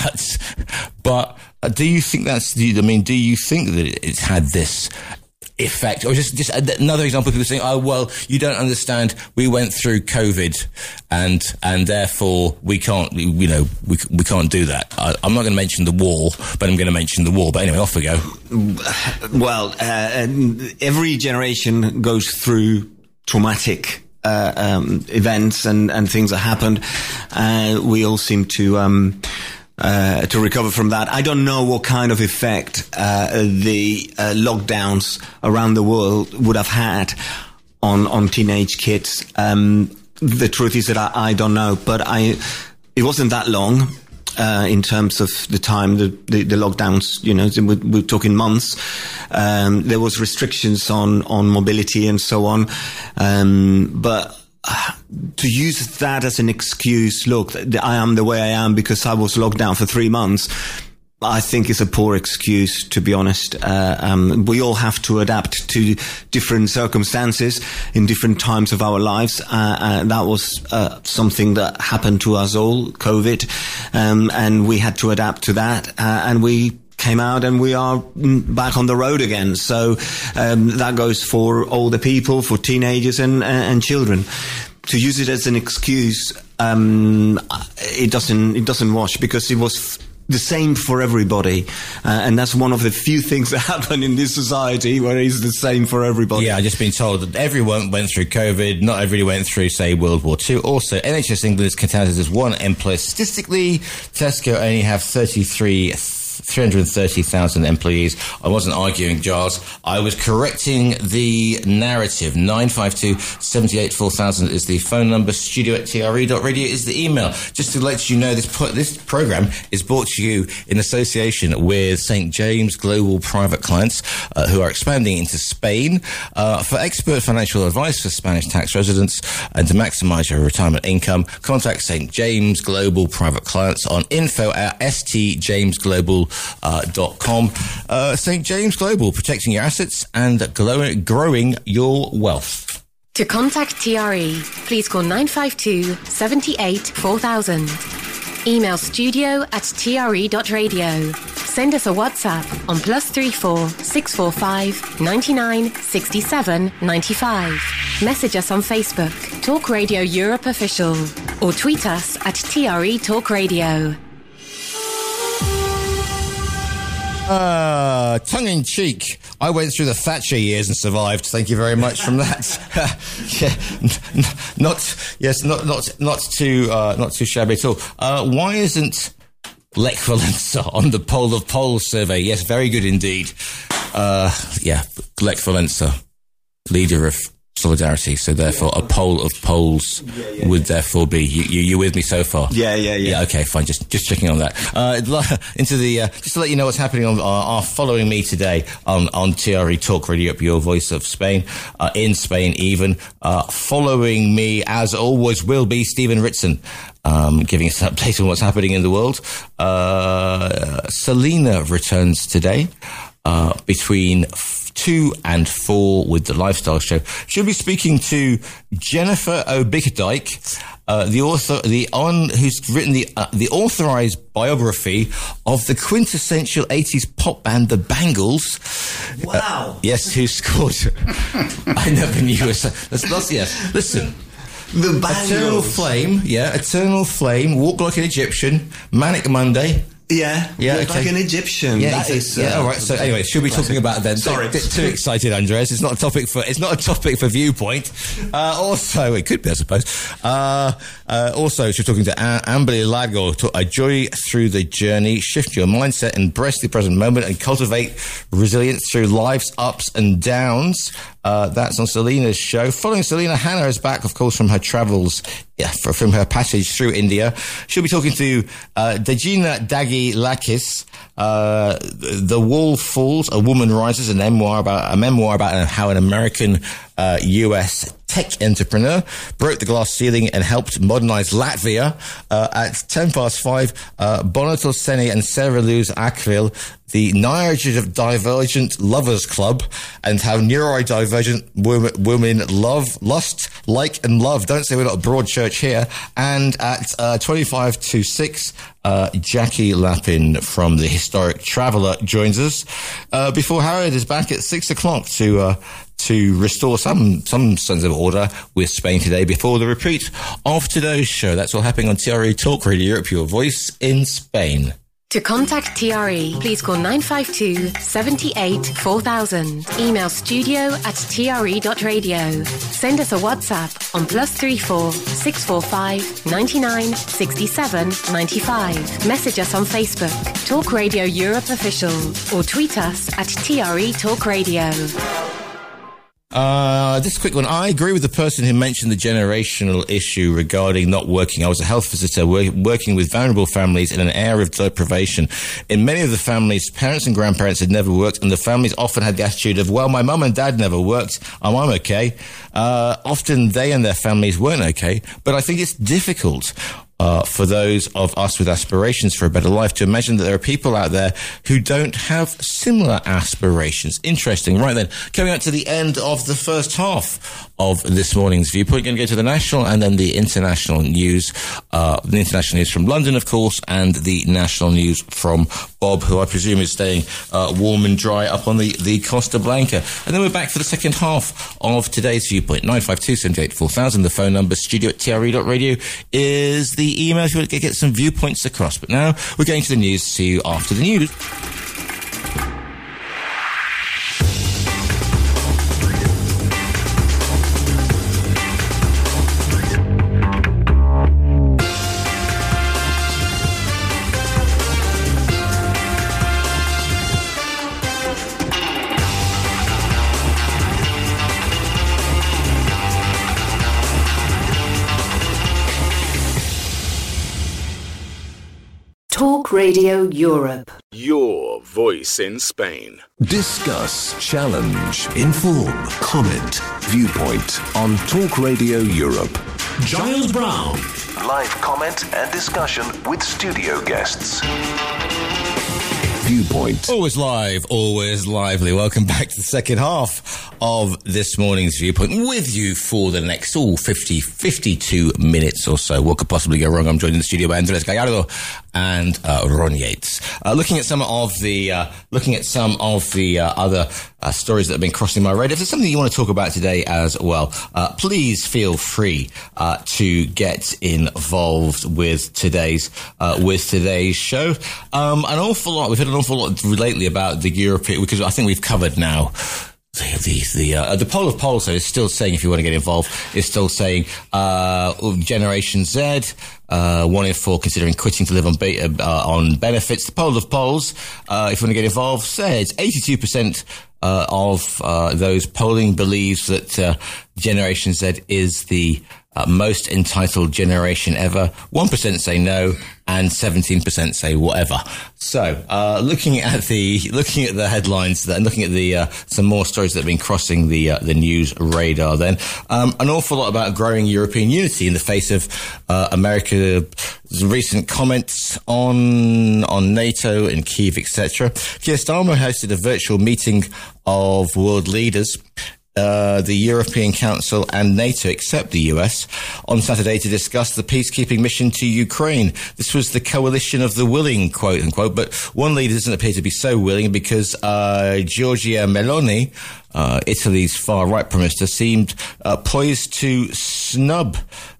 do you think do you think that it's had this effect, or just another example? People saying, "Oh well, you don't understand. We went through COVID, and therefore we can't, we can't do that." I'm not going to mention the war, but I'm going to mention the war. But anyway, off we go. Well, every generation goes through traumatic events and things that happened. We all seem to recover from that. I don't know what kind of effect the lockdowns around the world would have had on teenage kids. The truth is that I don't know, but it wasn't that long in terms of the time the lockdowns. We're talking months. There was restrictions on mobility and so on, but to use that as an excuse, look, I am the way I am because I was locked down for 3 months, I think it's a poor excuse, to be honest. We all have to adapt to different circumstances in different times of our lives. That was something that happened to us all, COVID, and we had to adapt to that, and we came out and we are back on the road again. So that goes for older people, for teenagers and children. To use it as an excuse, it doesn't wash, because it was the same for everybody, and that's one of the few things that happen in this society where it's the same for everybody. Yeah, I've just been told that everyone went through COVID, not everybody went through, say, World War II. Also, NHS England is counted as one employer. Statistically, Tesco only have 330,000 employees. I wasn't arguing, Giles. I was correcting the narrative. 952-78-4000 is the phone number. studio@tre.radio is the email. Just to let you know, this program is brought to you in association with St. James Global Private Clients, who are expanding into Spain. For expert financial advice for Spanish tax residents and to maximise your retirement income, contact St. James Global Private Clients on info@stjamesglobal.com. St. James Global, protecting your assets and growing your wealth. To contact TRE, please call 952-78-4000. Email studio@tre.radio. Send us a WhatsApp on +34 645 99 67 95. Message us on Facebook, Talk Radio Europe Official, or tweet us at TRE Talk Radio. Tongue-in-cheek, I went through the Thatcher years and survived. Thank you very much from that. Not too shabby at all. Why isn't Lech Walesa on the Poll of Polls survey? Yes, very good indeed. Lech Walesa, leader of Solidarity, so therefore a poll of polls would therefore be you with me so far? Yeah. Okay, fine. Just checking on that. Into the just to let you know what's happening on our following me today on TRE Talk Radio, up your voice of Spain, in Spain even. Following me as always will be Stephen Ritson, giving us an update on what's happening in the world. Selena returns today between 2 and 4 with the Lifestyle Show. She'll be speaking to Jennifer Obikadike, the author, who's written the authorized biography of the quintessential 80s pop band, the Bangles. Wow. Yes, who scored? I never knew. Yes, listen. The Bangles. Eternal Flame, Walk Like an Egyptian, Manic Monday. Yeah, okay. Like an Egyptian. Yeah, all right. So anyway, she'll be talking about them. Sorry, don't get too excited, Andres. It's not a topic for Viewpoint. Also, it could be, I suppose. Also, she's talking to Amberly Lago. A joy through the journey. Shift your mindset, embrace the present moment, and cultivate resilience through life's ups and downs. That's on Selena's show. Following Selena, Hannah is back, of course, from her travels, from her passage through India. She'll be talking to Dejina Dagi Lakis. The Wall Falls, A Woman Rises, a memoir about how an American US tech entrepreneur broke the glass ceiling and helped modernize Latvia. At 5:10, Bonato Seni and Sarah Luz Akvil, the neurodivergent lovers club, and how neurodivergent women lust, like, and love. Don't say we're not a broad church here. And at 25:06, Jackie Lappin from The Historic Traveller joins us, before Howard is back at 6 o'clock to restore some sense of order with Spain today before the repeat of today's show. That's all happening on TRE Talk Radio Europe, your voice in Spain. To contact TRE, please call 952-78-4000. Email studio@tre.radio. Send us a WhatsApp on +34 645 99 67 95. Message us on Facebook, Talk Radio Europe Official, or tweet us at TRE Talk Radio. Just a quick one. I agree with the person who mentioned the generational issue regarding not working. I was a health visitor working with vulnerable families in an era of deprivation. In many of the families, parents and grandparents had never worked, and the families often had the attitude of, well, my mum and dad never worked, I'm okay. Often they and their families weren't okay, but I think it's difficult for those of us with aspirations for a better life to imagine that there are people out there who don't have similar aspirations. Interesting. Right then, coming up to the end of the first half of this morning's Viewpoint, going to go to the national and then the international news. The international news from London, of course, and the national news from Bob, who I presume is staying warm and dry up on the Costa Blanca. And then we're back for the second half of today's Viewpoint. 952-78-4000, the phone number, studio@tre.radio is the email if you want to get some viewpoints across. But now we're going to the news. See you after the news. Talk Radio Europe. Your voice in Spain. Discuss, challenge, inform, comment, viewpoint on Talk Radio Europe. Giles Brown. Live comment and discussion with studio guests. Viewpoint. Always live, always lively. Welcome back to the second half of this morning's Viewpoint with you for the next 52 minutes or so. What could possibly go wrong? I'm joined in the studio by Andres Gallardo and Ron Yates. Looking at some of the other stories that have been crossing my radar. If there's something you want to talk about today as well, please feel free to get involved with today's show. We've had an awful lot lately about the European, because I think we've covered now. The poll of polls, though, is still saying, if you want to get involved, is still saying Generation Z, 1 in 4 considering quitting to live on benefits. The poll of polls, if you want to get involved, says 82% of those polling believes that Generation Z is the most entitled generation ever. 1% say no, and 17% say whatever. So, looking at the headlines, and looking at some more stories that have been crossing the news radar. Then, an awful lot about growing European unity in the face of America's recent comments on NATO and Kyiv, etc. Keir Starmer hosted a virtual meeting of world leaders, the European Council and NATO, except the US, on Saturday to discuss the peacekeeping mission to Ukraine. This was the coalition of the willing, quote unquote, but one leader doesn't appear to be so willing because Giorgia Meloni, Italy's far-right Prime Minister, seemed poised to snub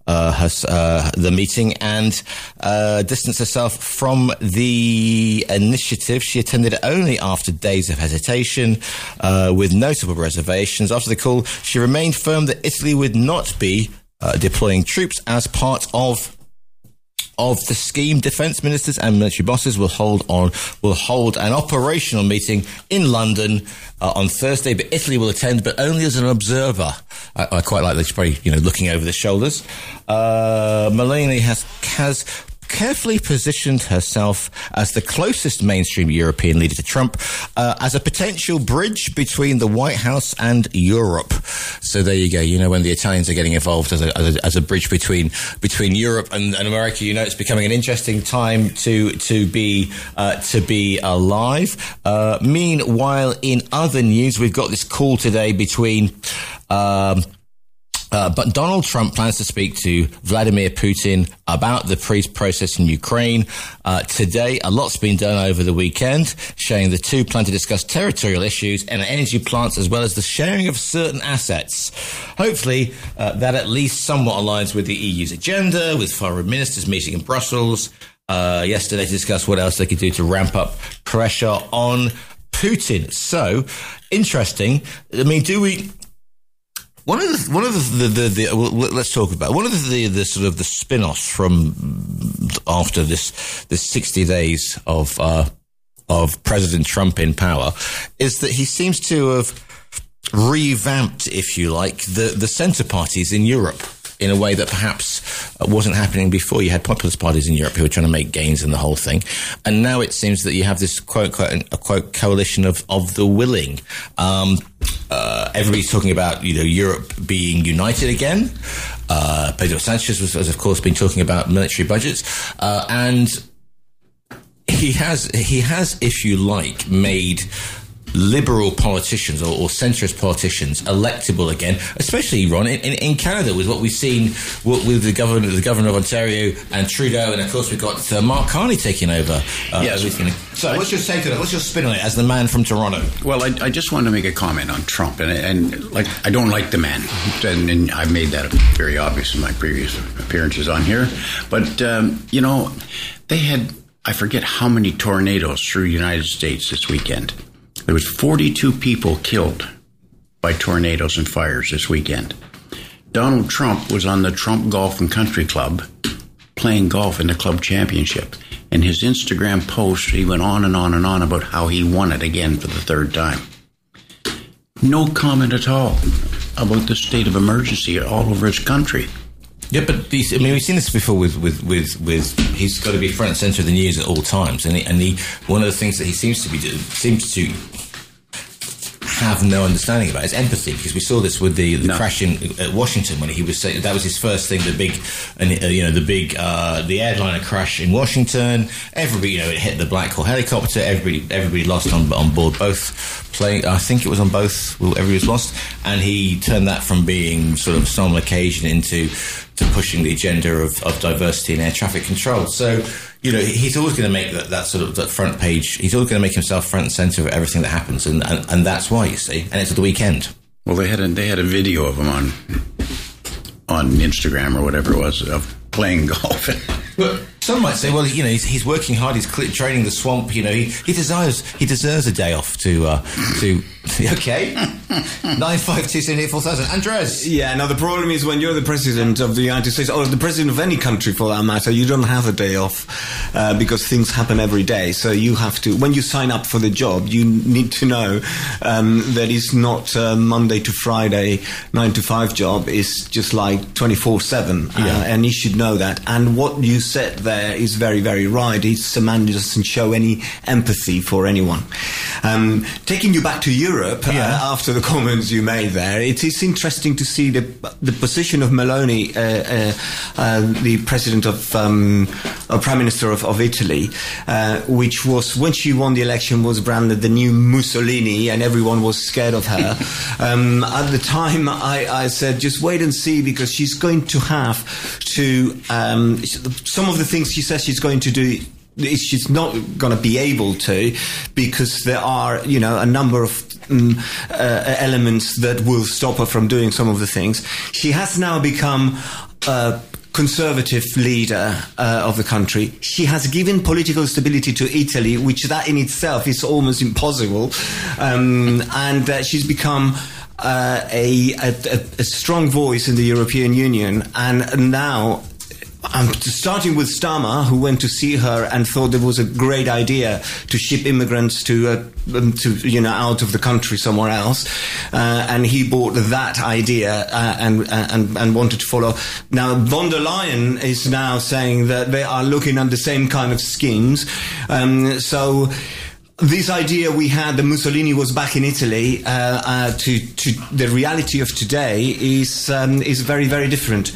the meeting and distance herself from the initiative. She attended it only after days of hesitation, with notable reservations. After the call, she remained firm that Italy would not be deploying troops as part of the scheme. Defence ministers and military bosses will hold an operational meeting in London on Thursday, but Italy will attend, but only as an observer. I quite like this, probably, looking over the shoulders. Meloni has carefully positioned herself as the closest mainstream European leader to Trump, as a potential bridge between the White House and Europe. So there you go. When the Italians are getting involved as a bridge between Europe and America, it's becoming an interesting time to be alive. Meanwhile, in other news, we've got this call today between but Donald Trump plans to speak to Vladimir Putin about the peace process in Ukraine. Today, a lot's been done over the weekend, showing the two plan to discuss territorial issues and energy plants, as well as the sharing of certain assets. Hopefully, that at least somewhat aligns with the EU's agenda, with foreign ministers meeting in Brussels yesterday to discuss what else they could do to ramp up pressure on Putin. So, interesting. I mean, let's talk about one of the sort of the spin-offs from after this 60 days of President Trump in power is that he seems to have revamped, if you like, the centre parties in Europe in a way that perhaps wasn't happening before. You had populist parties in Europe who were trying to make gains in the whole thing. And now it seems that you have this quote coalition of the willing. Everybody's talking about, Europe being united again. Pedro Sanchez has, of course, been talking about military budgets, and he has, if you like, made liberal politicians or centrist politicians electable again, especially, Ron, in Canada, with what we've seen with the governor of Ontario and Trudeau, and of course we've got Mark Carney taking over. Yes. So what's your take on it? What's your spin on it as the man from Toronto? Well, I just wanted to make a comment on Trump, and like, I don't like the man, and I made that very obvious in my previous appearances on here. But they had, I forget how many tornadoes through the United States this weekend. There was 42 people killed by tornadoes and fires this weekend. Donald Trump was on the Trump Golf and Country Club playing golf in the club championship. In his Instagram post, he went on and on and on about how he won it again for the third time. No comment at all about the state of emergency all over his country. Yeah, but we've seen this before with he's got to be front and centre of the news at all times, and one of the things that he seems to have no understanding about is empathy, because we saw this with the crash at Washington when he was saying that was his first thing, the airliner crash in Washington. Everybody, it hit the Black Hawk helicopter. Everybody lost on board both plane. I think it was on both. Everybody was lost, and he turned that from being sort of solemn occasion into pushing the agenda of diversity in air traffic control. So, he's always going to make that sort of that front page. He's always going to make himself front and centre of everything that happens, and that's why, you see. And it's at the weekend. Well, they had a video of him on Instagram or whatever it was of playing golf. But some might say, well, he's working hard. He's training the swamp. He deserves a day off to okay. 952784000. Andres. Yeah. Now the problem is when you're the president of the United States, or the president of any country for that matter, you don't have a day off because things happen every day. So you have to, when you sign up for the job, you need to know that it's not Monday to Friday 9 to 5 job. It's just like 24/7, and you should know that. And what you said there is very, very right. It's a man who doesn't show any empathy for anyone. Taking you back to Europe, after the comments you made there, it is interesting to see the position of Meloni, the president of Prime Minister of Italy, which was, when she won the election, was branded the new Mussolini, and everyone was scared of her. At the time, I said, just wait and see, because she's going to have to, some of the things she says she's going to do, she's not going to be able to, because there are, a number of elements that will stop her from doing some of the things. She has now become a conservative leader of the country. She has given political stability to Italy, which that in itself is almost impossible. And she's become a strong voice in the European Union. And now, starting with Starmer, who went to see her and thought it was a great idea to ship immigrants to out of the country somewhere else, and he bought that idea and wanted to follow. Now von der Leyen is now saying that they are looking at the same kind of schemes. So this idea we had that Mussolini was back in Italy to the reality of today is very, very different.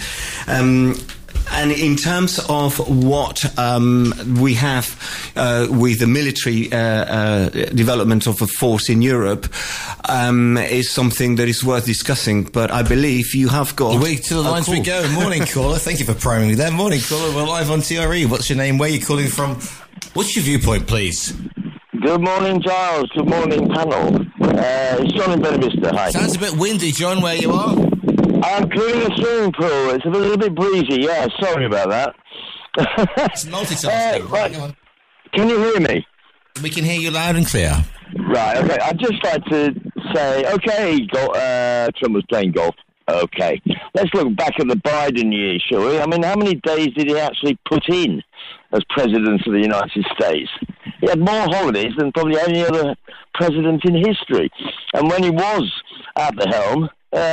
And in terms of what we have with the military development of a force in Europe is something that is worth discussing. But I believe you have got... Wait till the lines we go. Morning, caller. Thank you for priming me there. Morning, caller. We're live on TRE. What's your name? Where are you calling from? What's your viewpoint, please? Good morning, Giles. Good morning, panel. It's John in Bedminster. Hi. Sounds a bit windy, John, where you are. I'm cleaning a swimming pool. It's a little bit breezy. Yeah, sorry about that. It's multitasking. Right. Go on. Can you hear me? We can hear you loud and clear. Right, okay. I'd just like to say, okay, Trump was playing golf. Okay. Let's look back at the Biden years, shall we? I mean, how many days did he actually put in as president of the United States? He had more holidays than probably any other president in history. And when he was at the helm,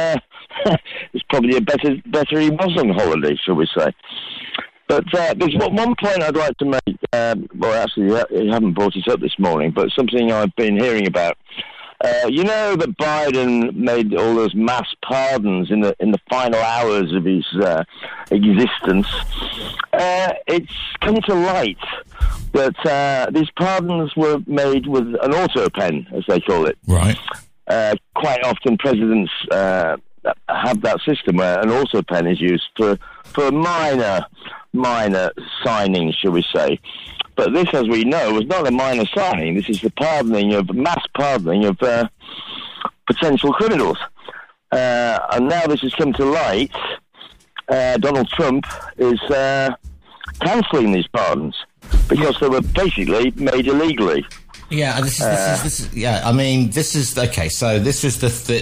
it's probably better he was on holiday, shall we say. But there's one point I'd like to make. Well, actually, you haven't brought it up this morning, but something I've been hearing about You know that Biden made all those mass pardons in the final hours of his existence. It's come to light that these pardons were made with an auto pen, as they call it. Right. Quite often, presidents have that system where an auto pen is used for minor signings, shall we say. But this, as we know, was not a minor signing. This is the mass pardoning of potential criminals. And now this has come to light. Donald Trump is cancelling these pardons because they were basically made illegally. Yeah, this is. Yeah, I mean, this is okay. So this is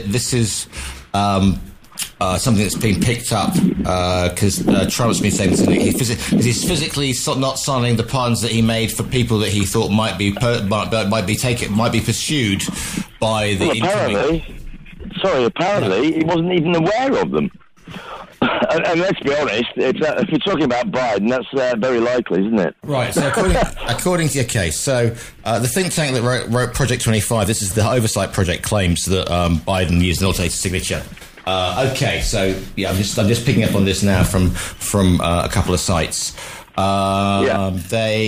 something that's been picked up because Trump's been saying he's physically not signing the pardons that he made for people that he thought might be pursued by the. Apparently, he wasn't even aware of them. And let's be honest, if you're talking about Biden, that's very likely, isn't it? Right. So according to your case, so the think tank that wrote Project 25, this is the oversight project, claims that Biden used an alternated signature. Okay, so yeah, I'm just picking up on this now from a couple of sites. Donald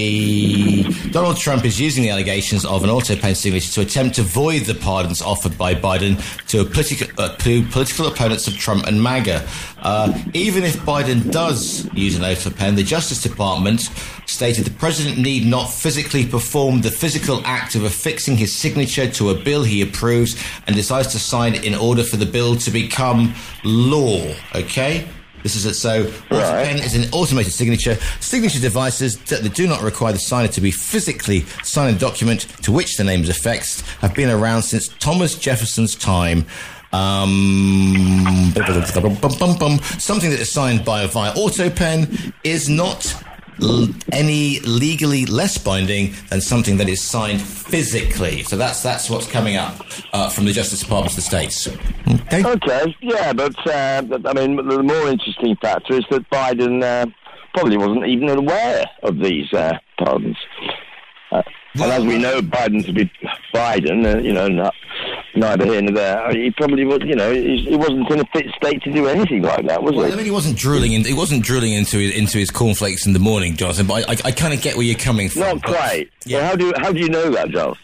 Trump is using the allegations of an auto pen signature to attempt to void the pardons offered by Biden to political opponents of Trump and MAGA. Even if Biden does use an auto pen, the Justice Department stated the president need not physically perform the physical act of affixing his signature to a bill he approves and decides to sign it in order for the bill to become law. Okay? This is it. So, AutoPen is an automated signature devices that do not require the signer to be physically signing a document to which the name is affixed have been around since Thomas Jefferson's time. Something that is signed via AutoPen is not any legally less binding than something that is signed physically. So that's what's coming up from the Justice Department of the States. Okay, yeah, but I mean, the more interesting factor is that Biden probably wasn't even aware of these pardons. And as we know, Biden to be Biden, neither here nor there. He probably was, he wasn't in a fit state to do anything like that, was he? I mean, he wasn't drooling into his cornflakes in the morning, Jonathan. But I kind of get where you're coming from. Not quite. Yeah. So how do you know that, Giles?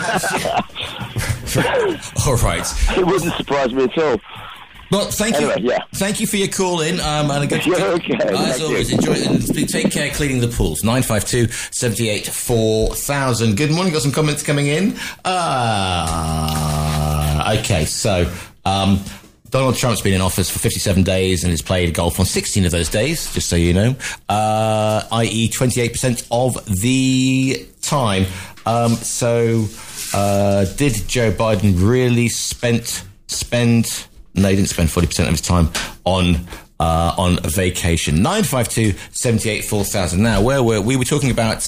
All right. It wouldn't surprise me at all. Well, thank you. Anyway, Thank you for your call in. And okay. As always, enjoy it and take care cleaning the pools. 952 78 4000. Good morning. Got some comments coming in. Okay, so Donald Trump's been in office for 57 days and has played golf on 16 of those days, just so you know, i.e. 28% of the time. Did Joe Biden really spend? No, he didn't spend 40% of his time on a vacation. 952 78 4000. Now, we were talking about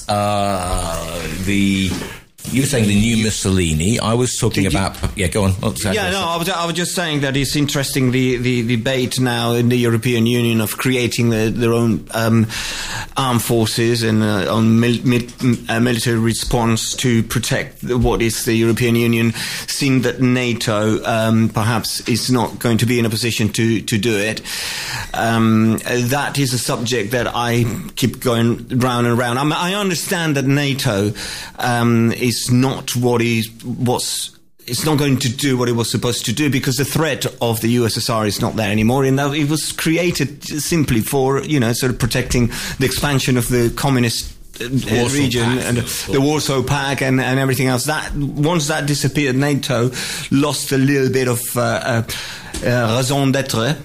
you were saying the new Mussolini. I was talking about... Yeah, go on. I was just saying that it's interesting, the debate now in the European Union of creating their own armed forces and on military response to protect what is the European Union, seeing that NATO perhaps is not going to be in a position to do it. That is a subject that I keep going round and round. I understand that NATO is not it's not going to do what it was supposed to do because the threat of the USSR is not there anymore. And it was created simply for, sort of protecting the expansion of the communist region and the Warsaw Pact and everything else. That once that disappeared, NATO lost a little bit of raison d'être.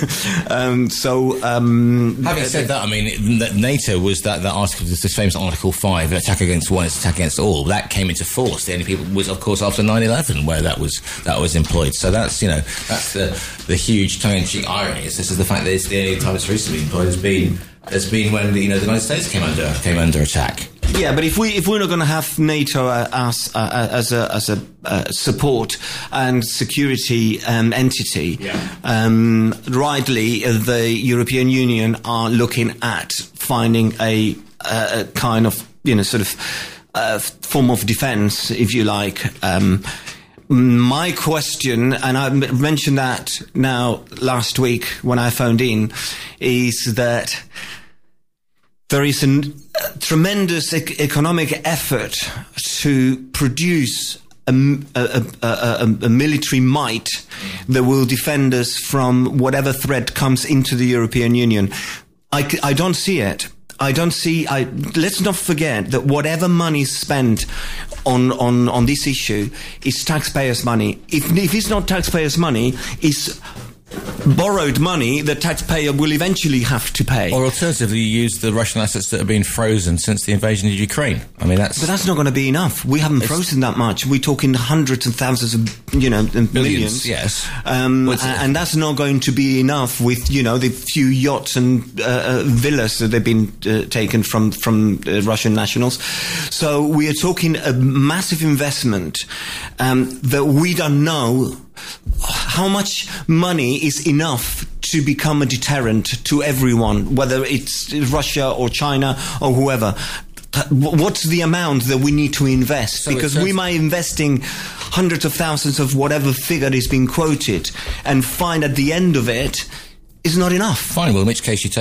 Having said that, I mean, NATO was that article, this famous Article 5, attack against one, it's attack against all. That came into force. The only people was, of course, after 9/11 where that was employed. So that's the huge tongue-in-cheek irony. This is the fact that it's the only time it's recently employed has been when the United States came under attack. Yeah, but if we're not going to have NATO as a support and security entity, rightly the European Union are looking at finding a kind of sort of form of defence, if you like. my question, and I mentioned that now last week when I phoned in, is that there is a tremendous economic effort to produce a military might that will defend us from whatever threat comes into the European Union. I don't see it. Let's not forget that whatever money is spent on this issue is taxpayers' money. If it's not taxpayers' money, it's borrowed money the taxpayer will eventually have to pay. Or alternatively, you use the Russian assets that have been frozen since the invasion of Ukraine. I mean, but that's not going to be enough. We haven't frozen that much. We're talking hundreds and thousands of, millions. Yes. And that's not going to be enough with, the few yachts and villas that have been taken from Russian nationals. So we are talking a massive investment that we don't know how much money is enough to become a deterrent to everyone, whether it's Russia or China or whoever. What's the amount that we need to invest? Because we might investing hundreds of thousands of whatever figure is being quoted and find at the end of it is not enough. Fine. Well, in which case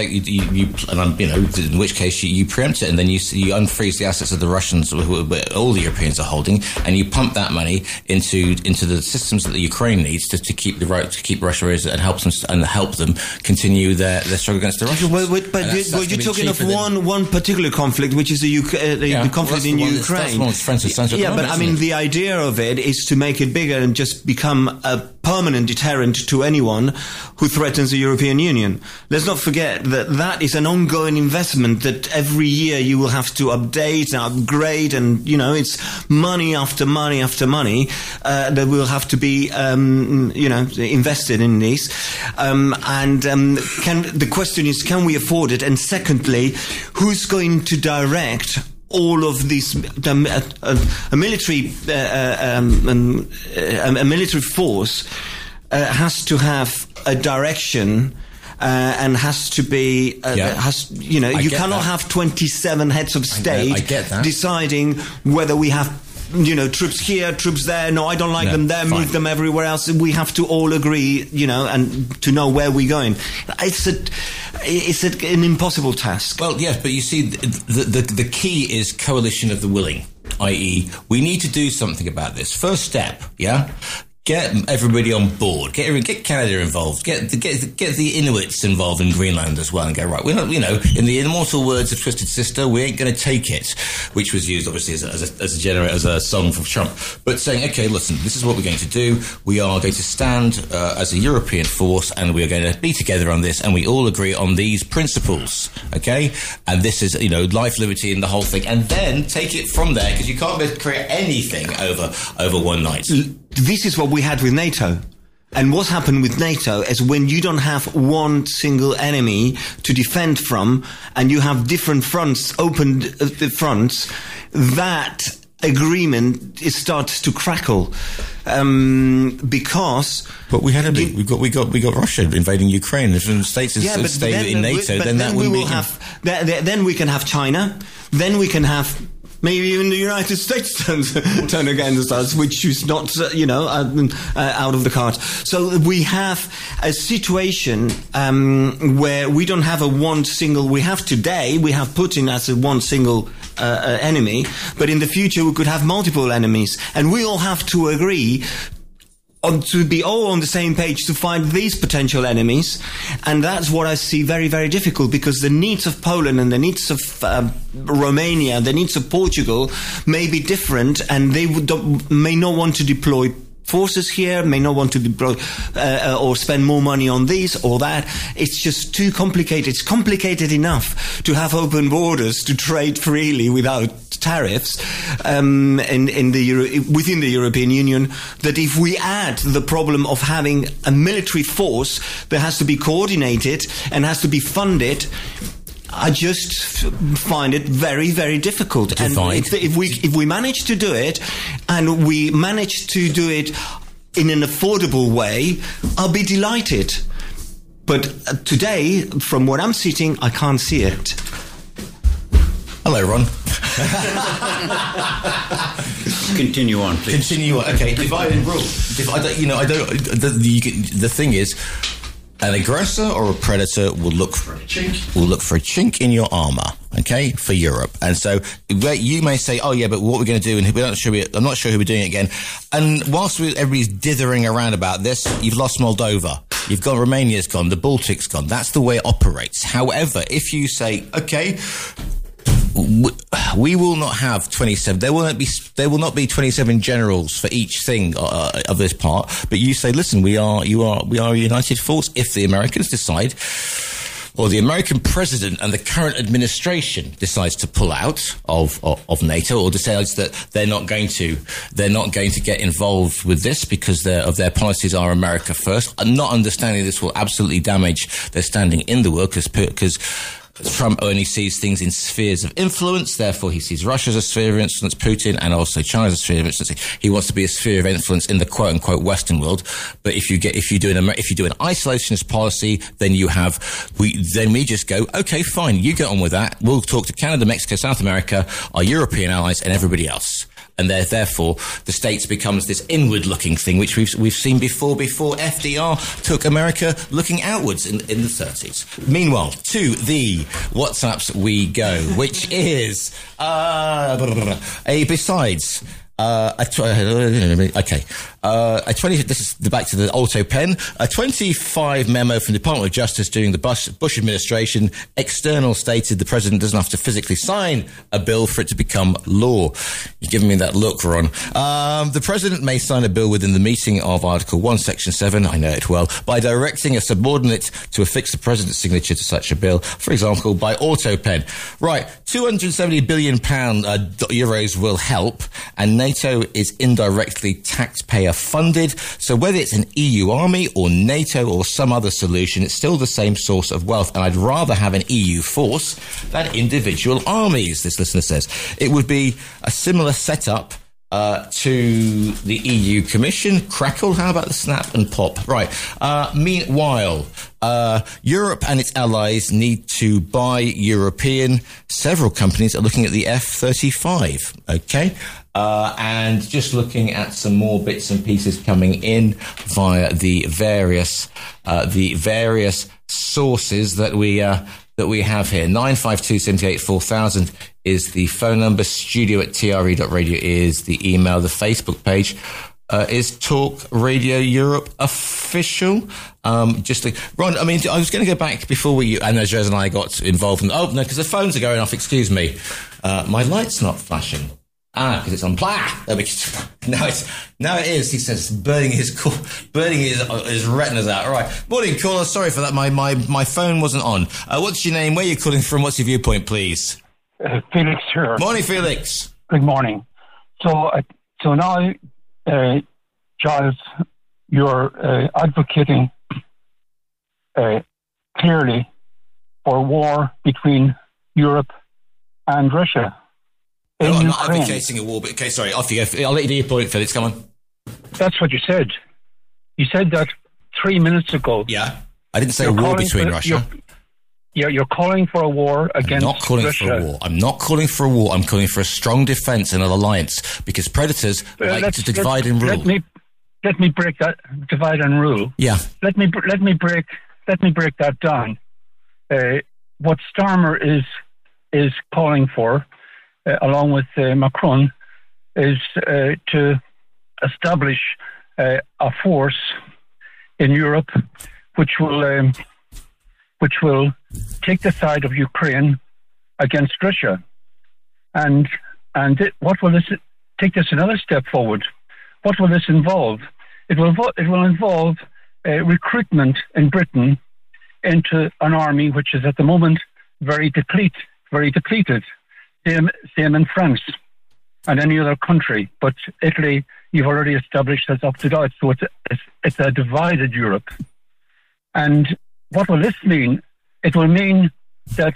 in which case you preempt it, and then you unfreeze the assets of the Russians, who all the Europeans are holding, and you pump that money into the systems that the Ukraine needs to keep Russia and help them continue their struggle against the Russians. But you're talking of one particular conflict, which is the conflict in Ukraine. That's one that's front and centre. Yeah, but I mean, the idea of it is to make it bigger and just become a permanent deterrent to anyone who threatens the European Union. Let's not forget that is an ongoing investment that every year you will have to update and upgrade, and it's money after money after money that will have to be invested in this. The question is, can we afford it? And secondly, who's going to direct all of this? A military force has to have a direction. And has to be, you cannot have 27 heads of state deciding whether we have, troops here, troops there. No, I don't like them there. Fine. Move them everywhere else. We have to all agree, and to know where we're going. It's an impossible task. Well, yes, but you see, the key is coalition of the willing, i.e., we need to do something about this. First step, get everybody on board. Get Canada involved. Get the Inuits involved in Greenland as well, and go, right. We're not, in the immortal words of Twisted Sister, we ain't going to take it, which was used obviously as a song from Trump. But saying, okay, listen, this is what we're going to do. We are going to stand as a European force, and we are going to be together on this, and we all agree on these principles. Okay, and this is life, liberty, and the whole thing, and then take it from there, because you can't create anything over one night. This is what we had with NATO. And what happened with NATO is when you don't have one single enemy to defend from, and you have different fronts, open fronts, that agreement starts to crackle. Because... But we had we got Russia invading Ukraine. If the States stay in NATO, then we will have... Then we can have China. Then we can have... Maybe even the United States turn against us, which is not, out of the cards. So we have a situation where we don't have we have Putin as a one single enemy, but in the future we could have multiple enemies. And we all have to agree to be all on the same page to find these potential enemies. And that's what I see very, very difficult, because the needs of Poland and the needs of Romania, the needs of Portugal may be different, and they may not want to deploy forces here, may not want to deploy or spend more money on this or that. It's just too complicated. It's complicated enough to have open borders to trade freely without tariffs within the European Union, that if we add the problem of having a military force that has to be coordinated and has to be funded, I just find it very, very difficult. And if we manage to do it, and we manage to do it in an affordable way, I'll be delighted. But today, from where I'm sitting, I can't see it. Hello, Ron. Continue on, please. Continue on. Okay, divide and rule. The thing is, an aggressor or a predator will look for a chink in your armour, okay, for Europe. And so you may say, oh, yeah, but what we're going to do, and I'm not sure who we're doing it again. And whilst everybody's dithering around about this, you've lost Moldova. You've got Romania's gone. The Baltic's gone. That's the way it operates. However, if you say, okay, we will not have 27. There will not be 27 generals for each thing of this part. But you say, listen, we are a united force. If the Americans decide, or the American president and the current administration decides to pull out of NATO, or decides that they're not going to get involved with this because their policies are America first, and not understanding this will absolutely damage their standing in the world because Trump only sees things in spheres of influence. Therefore, he sees Russia as a sphere of influence, Putin, and also China as a sphere of influence. He wants to be a sphere of influence in the quote unquote Western world. But if you do an isolationist policy, then we just go, okay, fine, you get on with that. We'll talk to Canada, Mexico, South America, our European allies, and everybody else. And therefore, the States becomes this inward-looking thing, which we've seen before FDR took America looking outwards in the 30s. Meanwhile, to the WhatsApps we go, which is besides. This is back to the auto pen. A 25 memo from the Department of Justice during the Bush administration. External stated the president doesn't have to physically sign a bill for it to become law. You're giving me that look, Ron. The president may sign a bill within the meeting of Article 1, Section 7, I know it well, by directing a subordinate to affix the president's signature to such a bill, for example, by auto pen. Right, €270 billion euros will help, and NATO is indirectly taxpayer funded. So whether it's an EU army or NATO or some other solution, it's still the same source of wealth. And I'd rather have an EU force than individual armies, this listener says. It would be a similar setup to the EU Commission. Crackle, how about the snap and pop? Right. Meanwhile, Europe and its allies need to buy European. Several companies are looking at the F-35. Okay. And just looking at some more bits and pieces coming in via the various sources that we have here. 952-78-4000 is the phone number. studio@tre.radio is the email. The Facebook page is Talk Radio Europe Official. Ron, I mean, I was going to go back before and Jez and I got involved. Because the phones are going off. Excuse me. My light's not flashing. Because it's on. Now it is. He says, burning his retinas out. All right. Morning, caller. Sorry for that. My phone wasn't on. What's your name? Where are you calling from? What's your viewpoint, please? Felix here. Morning, Felix. Good morning. So now, Giles, you're advocating clearly for war between Europe and Russia. No, I'm not advocating a war, but okay, sorry, off you go. I'll let you do your point, Felix, come on. That's what you said. You said that 3 minutes ago. Yeah, I didn't say a war between Russia. You're calling for a war against Russia. I'm not calling for a war. I'm not calling for a war. I'm calling for a strong defence and an alliance, because predators like to divide and rule. Let me break that divide and rule. Yeah. Let me break that down. What Starmer is calling for, along with Macron, is to establish a force in Europe which will take the side of Ukraine against Russia, what will this take this another step forward? What will this involve? It will involve recruitment in Britain into an army which is at the moment very depleted. Same in France and any other country, but Italy you've already established has opted out, so it's a divided Europe. And what will this mean? It will mean that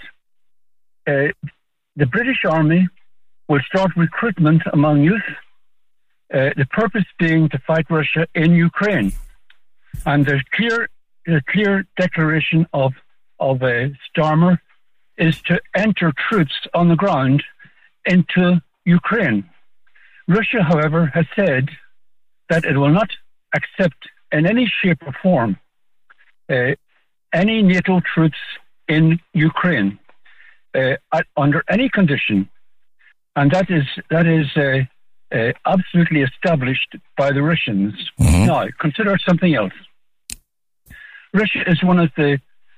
the British Army will start recruitment among youth, the purpose being to fight Russia in Ukraine. And the clear declaration of Starmer is to enter troops on the ground into Ukraine. Russia, however, has said that it will not accept in any shape or form any NATO troops in Ukraine under any condition, and that is absolutely established by the Russians. Mm-hmm. Now, consider something else. Russia is one of the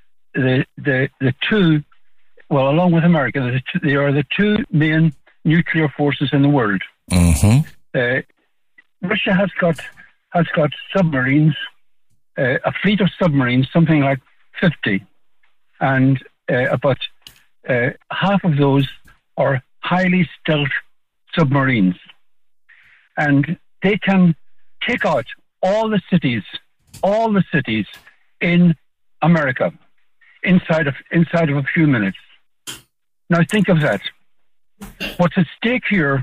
two, well, along with America, they are the two main nuclear forces in the world. Mm-hmm. Russia has got submarines, a fleet of submarines, something like 50, and about half of those are highly stealth submarines, and they can take out all the cities in America inside of a few minutes. Now think of that. What's at stake here?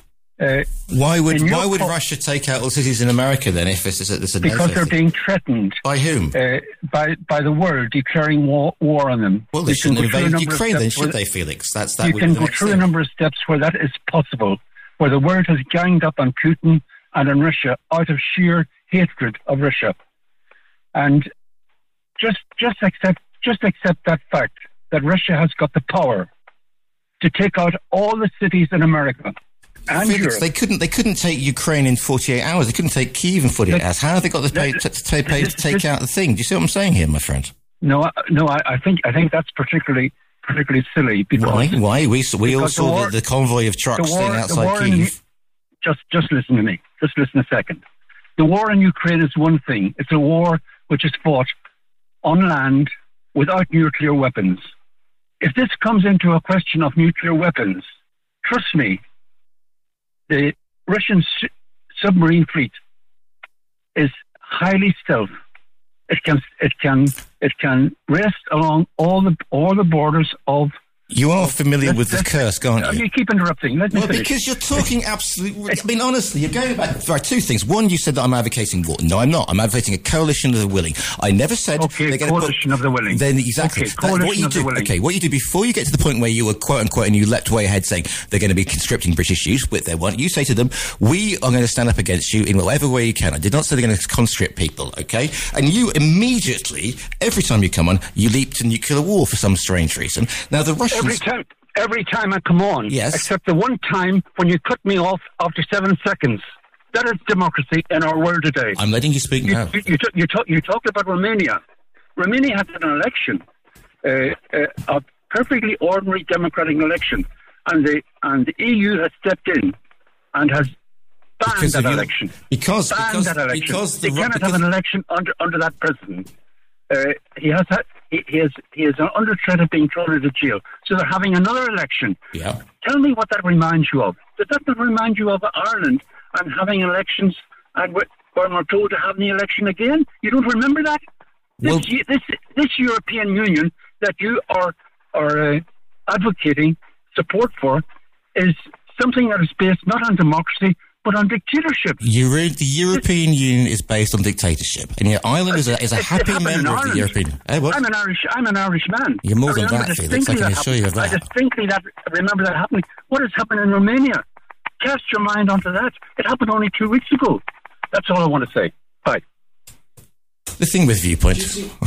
Why would Russia take out all cities in America then? If this is a because they're being threatened by whom? By the world declaring war on them. Well, they shouldn't invade Ukraine then, should they, Felix? You can go through a number of steps where that is possible, where the world has ganged up on Putin and on Russia out of sheer hatred of Russia, and just accept that fact that Russia has got the power to take out all the cities in America. And Felix, they couldn't take Ukraine in 48 hours. They couldn't take Kyiv in 48 hours. How have they got the pay to take out the thing? Do you see what I'm saying here, my friend? No. I think that's particularly silly. Because why? We all saw the convoy of trucks staying outside Kyiv. Just listen to me. Just listen a second. The war in Ukraine is one thing. It's a war which is fought on land without nuclear weapons. If this comes into a question of nuclear weapons, trust me, the Russian submarine fleet is highly stealth. It can rest along all the borders of. You are familiar with the Kursk, aren't you? You keep interrupting. Let me finish. Because you're talking absolutely... I mean, honestly, you're going back... There are two things. One, you said that I'm advocating war. No, I'm not. I'm advocating a coalition of the willing. I never said... Okay, coalition of the willing. Then, exactly. Okay, coalition of the willing. Okay, what you do before you get to the point where you were quote-unquote and you leapt way ahead saying they're going to be conscripting British youth, but they won't. You say to them, we are going to stand up against you in whatever way you can. I did not say they're going to conscript people, okay? And you immediately, every time you come on, you leap to nuclear war for some strange reason. Now, the Russians... Every time I come on, yes. Except the one time when you cut me off after 7 seconds. That is democracy in our world today. I'm letting you speak now. You talked about Romania. Romania had an election, a perfectly ordinary democratic election, and the EU has stepped in and has banned that election. Because they cannot have an election under that president. He is under threat of being thrown into jail. So they're having another election. Yeah. Tell me what that reminds you of. Does that not remind you of Ireland and having elections and when we're told to have the election again? You don't remember that? Well, this European Union that you are advocating support for is something that is based not on democracy but on dictatorship. The European Union is based on dictatorship, and yet Ireland is a happy member of the European. Hey, what? I'm an Irish man. You're more than that, Felix. I can assure you of that. I distinctly remember that happening. What has happened in Romania? Cast your mind onto that. It happened only 2 weeks ago. That's all I want to say. Bye. The thing with viewpoint.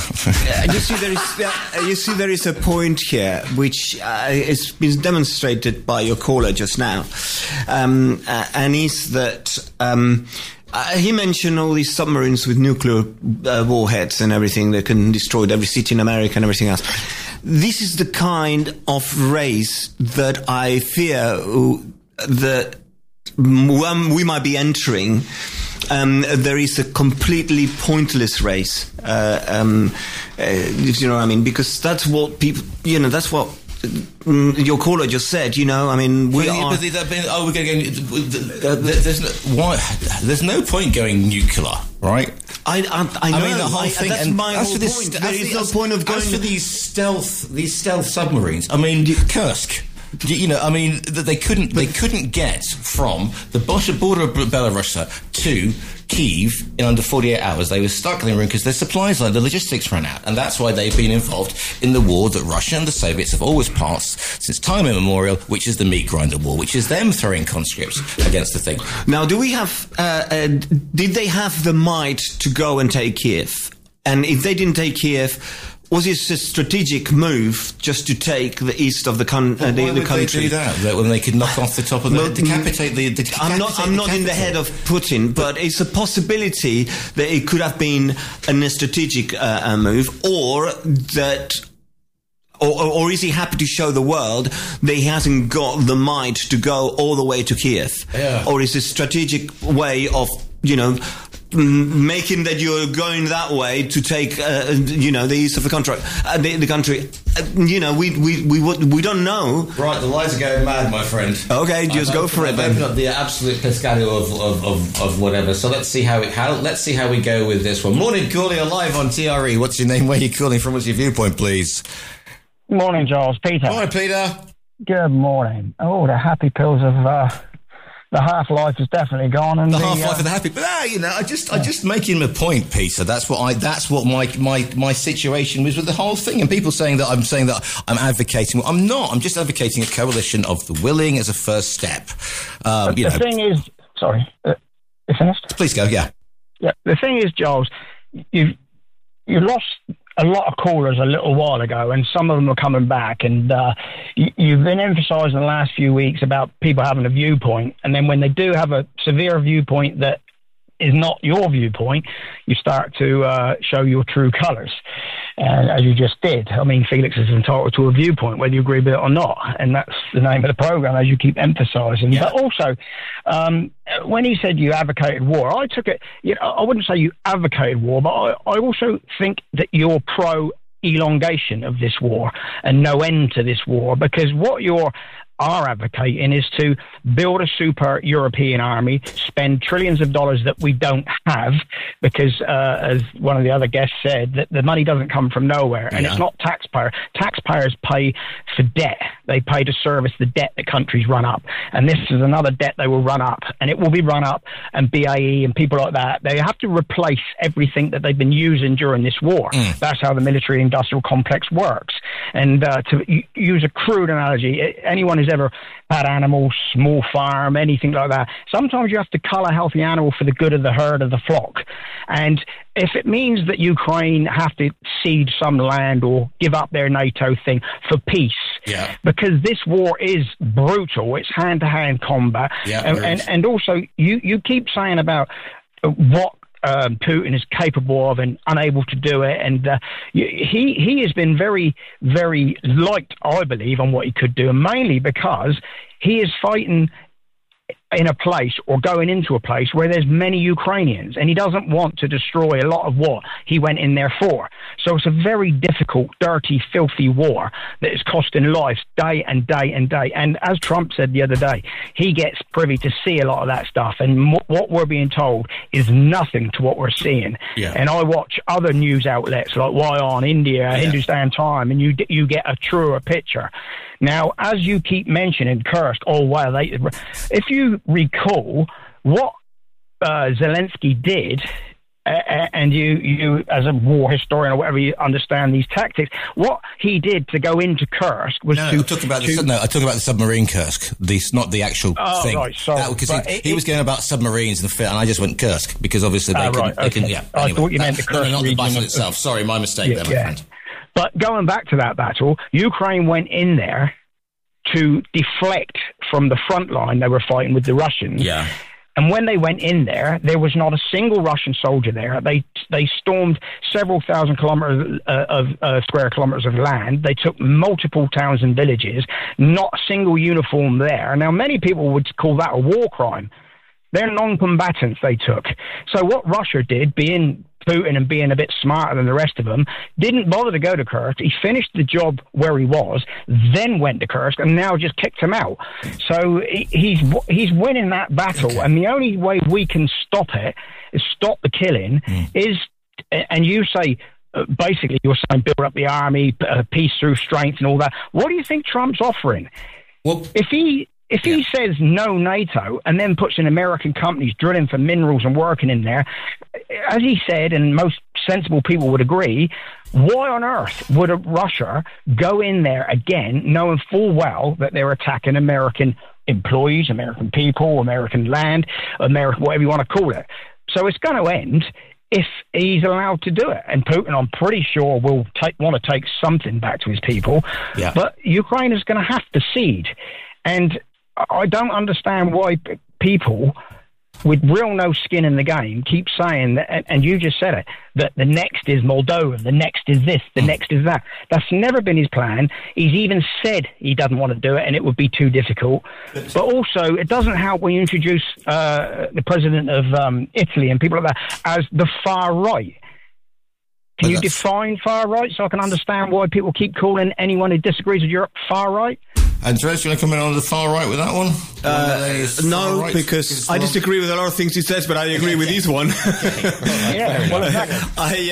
You see, there is a point here which has been demonstrated by your caller just now, and is that he mentioned all these submarines with nuclear warheads and everything that can destroy every city in America and everything else. This is the kind of race that I fear that we might be entering. There is a completely pointless race, if you know what I mean, because that's what people, that's what your caller just said, I mean, we're going to go, there's no point going nuclear, right? I know. I mean, the whole thing, that's my whole point. There is no point of going... As for these stealth submarines, I mean, Kursk... I mean, they couldn't get from the border of Belarus to Kyiv in under 48 hours. They were stuck in the room because their supplies line, the logistics ran out. And that's why they've been involved in the war that Russia and the Soviets have always passed since time immemorial, which is the meat grinder war, which is them throwing conscripts against the thing. Now, do we have, did they have the might to go and take Kiev? And if they didn't take Kiev, was it a strategic move just to take the east of the country? Why would they do that when they could knock off the top of the decapitate the I'm not in the head of Putin, but it's a possibility that it could have been a strategic move, or that. Or is he happy to show the world that he hasn't got the might to go all the way to Kiev? Yeah. Or is it a strategic way of, making that you're going that way to take, the east of the country? The country. We don't know. Right, the lies are going mad, my friend. Okay, just go for it then. I've opened up the absolute pescado of whatever. So let's see how we go with this one. Morning, Cooley, you're live on TRE. What's your name? Where are you calling from? What's your viewpoint, please? Morning, Giles. Peter. Morning, Peter. Good morning. Oh, the happy pills of the half-life is definitely gone, and the half-life of the happy. But I just making a point, Peter. That's what my situation was with the whole thing. And people saying that I'm advocating. I'm not. I'm just advocating a coalition of the willing as a first step. The thing is, sorry, you finished? Please go. Yeah. Yeah. The thing is, Giles, you lost a lot of callers a little while ago, and some of them are coming back, and you've been emphasising the last few weeks about people having a viewpoint, and then when they do have a severe viewpoint that is not your viewpoint, you start to show your true colours, as you just did. I mean, Felix is entitled to a viewpoint, whether you agree with it or not, and that's the name of the programme, as you keep emphasising. Yeah. But also, when he said you advocated war, I took it, I wouldn't say you advocated war, but I also think that you're pro-elongation of this war and no end to this war, because what you're advocating is to build a super European army, spend trillions of dollars that we don't have, because as one of the other guests said, that the money doesn't come from nowhere, and it's not taxpayer. Taxpayers pay for debt. They pay to service the debt that countries run up, and this is another debt they will run up, and it will be run up, and BAE and people like that, they have to replace everything that they've been using during this war. That's how the military-industrial complex works. And to use a crude analogy, anyone who's ever had animals, small farm, anything like that, sometimes you have to cull a healthy animal for the good of the herd of the flock. And if it means that Ukraine have to cede some land or give up their NATO thing for peace, because this war is brutal, it's hand-to-hand combat, and also you keep saying about what Putin is capable of and unable to do it, and he has been very, very liked, I believe, on what he could do, and mainly because he is fighting in a place or going into a place where there's many Ukrainians, and he doesn't want to destroy a lot of what he went in there for. So it's a very difficult, dirty, filthy war that is costing lives day and day and day. And as Trump said the other day, he gets privy to see a lot of that stuff, and what we're being told is nothing to what we're seeing. And I watch other news outlets like WION, India, Hindustan Time, and you get a truer picture. Now, as you keep mentioning Kursk, if you recall what Zelensky did, and you as a war historian or whatever, you understand these tactics, what he did to go into Kursk was I talk about the submarine Kursk, not the actual thing. Right, sorry. Because he was going about submarines and I just went Kursk because obviously they can. Anyway, I thought you meant the Kursk not region. The battle itself. Sorry, my mistake there, my friend. But going back to that battle, Ukraine went in there to deflect from the front line they were fighting with the Russians. Yeah. And when they went in there was not a single Russian soldier there. They stormed several thousand square kilometers of land. They took multiple towns and villages, not a single uniform there. Now, many people would call that a war crime. They're non-combatants they took. So what Russia did, being Putin and being a bit smarter than the rest of them, didn't bother to go to Kursk. He finished the job where he was, then went to Kursk, and now just kicked him out. So he's winning that battle, and the only way we can stop it, is stop the killing, is, and you say, basically you're saying build up the army, peace through strength and all that. What do you think Trump's offering? Well, If he if he says no NATO and then puts in American companies drilling for minerals and working in there, as he said, and most sensible people would agree, why on earth would Russia go in there again, knowing full well that they're attacking American employees, American people, American land, American, whatever you want to call it? So it's going to end if he's allowed to do it. And Putin, I'm pretty sure, will want to take something back to his people. Yeah. But Ukraine is going to have to cede. And I don't understand why people with real no skin in the game keep saying that, and you just said it, that the next is Moldova, the next is this, the next is that. That's never been his plan. He's even said he doesn't want to do it and it would be too difficult. But also, it doesn't help when you introduce the president of Italy and people like that as the far right. Can you define far right so I can understand why people keep calling anyone who disagrees with Europe far right? Andreas, you want to come in on the far right with that one? No, right, because I disagree with a lot of things he says, but I agree with this one. Well, exactly.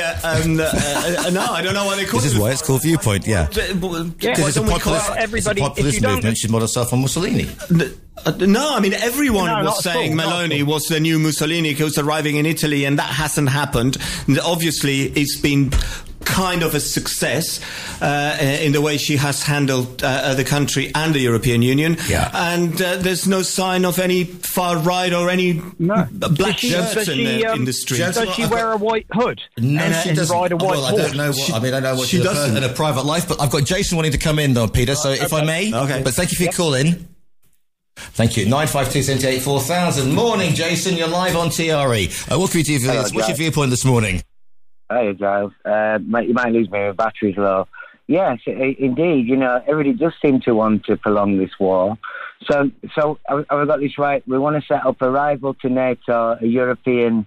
No, I don't know why they call it. This is why it's called Viewpoint, because it's a populist movement. She's modeled herself on Mussolini. No, I mean, everyone was saying Meloni was the new Mussolini who's arriving in Italy, and that hasn't happened. And obviously, it's been kind of a success in the way she has handled the country and the European Union. Yeah. And there's no sign of any far right or any black shirts in the street. Does she wear a white hood? No, she doesn't. Ride a white horse? I don't know. I know what she does in a private life, but I've got Jason wanting to come in, though, Peter. So if I may, but thank you for your call in. Thank you. 952-78-4000. Morning, Jason. You're live on TRE. What's your viewpoint this morning? Hey, Giles. You might lose me with batteries low. Yes, indeed. You know, everybody does seem to want to prolong this war. So have I got this right? We want to set up a rival to NATO, a European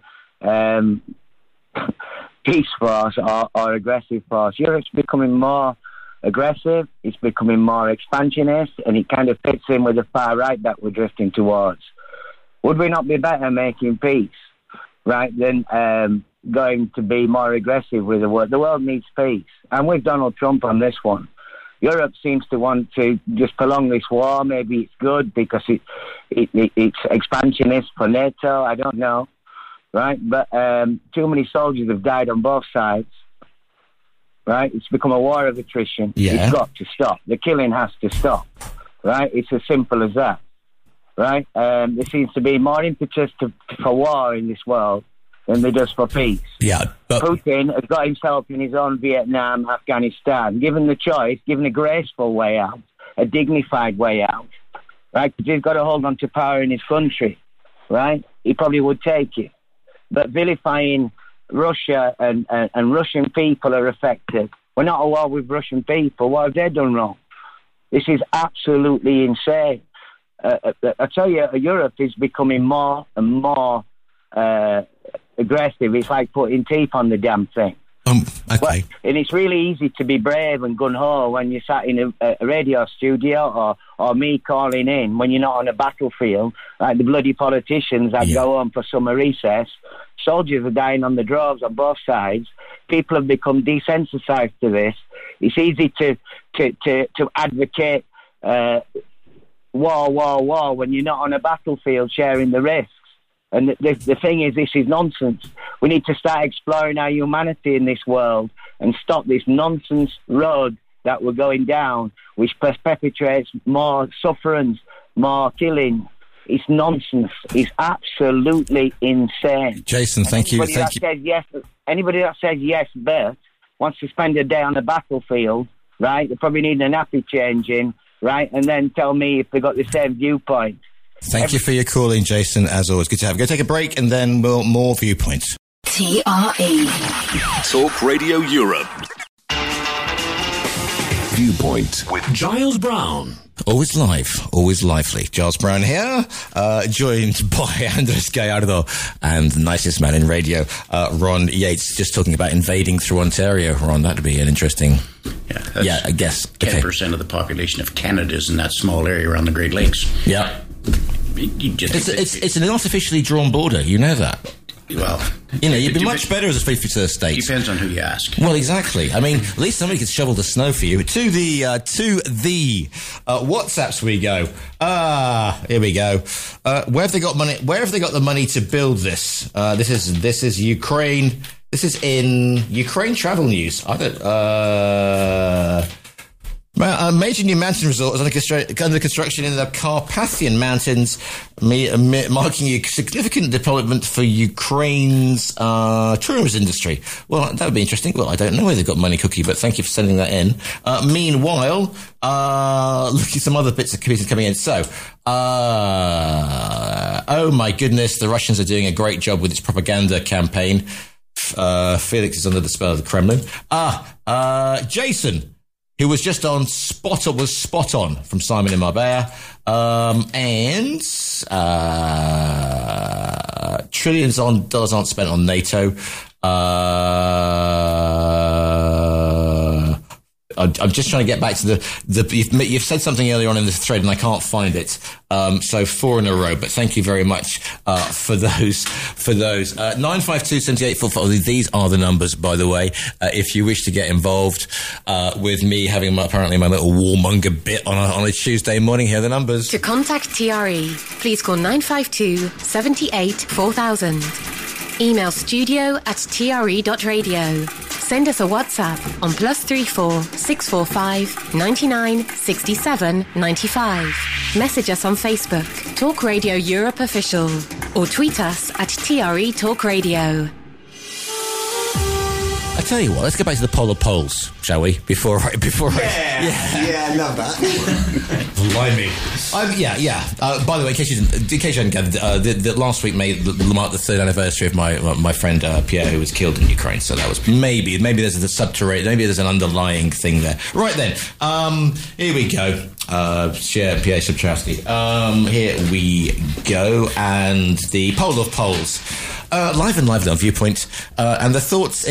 peace force or aggressive force. Europe's becoming more aggressive, it's becoming more expansionist, and it kind of fits in with the far right that we're drifting towards. Would we not be better making peace, right, than going to be more aggressive with the world? The world needs peace, and with Donald Trump on this one, Europe seems to want to just prolong this war. Maybe it's good because it's expansionist for NATO, I don't know, right? But too many soldiers have died on both sides. Right, it's become a war of attrition. Yeah. It's got to stop. The killing has to stop. Right, it's as simple as that. Right, there seems to be more impetus for war in this world than there does for peace. Yeah, but Putin has got himself in his own Vietnam, Afghanistan. Given the choice, given a graceful way out, a dignified way out, right? Because he's got to hold on to power in his country. Right, he probably would take it, but vilifying Russia and Russian people are affected. We're not at war with Russian people. What have they done wrong? This is absolutely insane. I tell you, Europe is becoming more and more aggressive. It's like putting teeth on the damn thing. Okay. Well, and it's really easy to be brave and gun-ho when you're sat in a radio studio or me calling in when you're not on a battlefield, like the bloody politicians that go home for summer recess. Soldiers are dying on the droves on both sides. People have become desensitized to this. It's easy to advocate war when you're not on a battlefield sharing the risks. And the thing is, this is nonsense. We need to start exploring our humanity in this world and stop this nonsense road that we're going down, which perpetuates more sufferance, more killing. It's nonsense. It's absolutely insane. Jason, thank you. Anybody that says yes, Bert, wants to spend a day on the battlefield, right? They probably need a nappy changing, right? And then tell me if they got the same viewpoint. Thank you for your calling, Jason, as always. Good to have you. Go take a break and then more viewpoints. TRE. Talk Radio Europe. Viewpoint with Giles Brown. Always live, always lively. Giles Brown here, joined by Andres Gallardo and the nicest man in radio, Ron Yates, just talking about invading through Ontario. Ron, that'd be an interesting... Yeah, I guess. 10% of the population of Canada is in that small area around the Great Lakes. Yeah. It's an artificially drawn border, you know that. Well, you'd be much better as a 50% state. Depends on who you ask. Well, exactly. I mean, at least somebody could shovel the snow for you. To the WhatsApps we go. Here we go. Where have they got money? Where have they got the money to build this? This is Ukraine. This is in Ukraine Travel News. I don't. A major new mountain resort is under construction in the Carpathian Mountains, marking a significant development for Ukraine's tourism industry. Well, that would be interesting. Well, I don't know where they've got money, Cookie, but thank you for sending that in. Meanwhile, look at some other bits of pieces coming in. So, oh my goodness, the Russians are doing a great job with its propaganda campaign. Felix is under the spell of the Kremlin. Jason, who was just on spot on from Simon in Marbella, and trillions on dollars aren't spent on NATO. I'm just trying to get back to you've said something earlier on in this thread and I can't find it. So 4 in a row, but thank you very much for those. 952-7844. These are the numbers, by the way. If you wish to get involved with me having apparently my little warmonger bit on a Tuesday morning, here are the numbers. To contact TRE, please call 952-78-4000. Email studio@tre.radio. Send us a WhatsApp on +34 645 99 67 95. Message us on Facebook, Talk Radio Europe Official, or tweet us at TRE Talk Radio. I tell you what, let's go back to the polar poles, shall we? Before I love that. Blimey. By the way, in case you hadn't gathered, last week marked the 3rd anniversary of my friend Pierre, who was killed in Ukraine. So that was maybe there's a subterranean, maybe there's an underlying thing there. Right then, here we go. Pierre Subchowski. Here we go, and the poll of polls. Live and lively on Viewpoint, and the thoughts.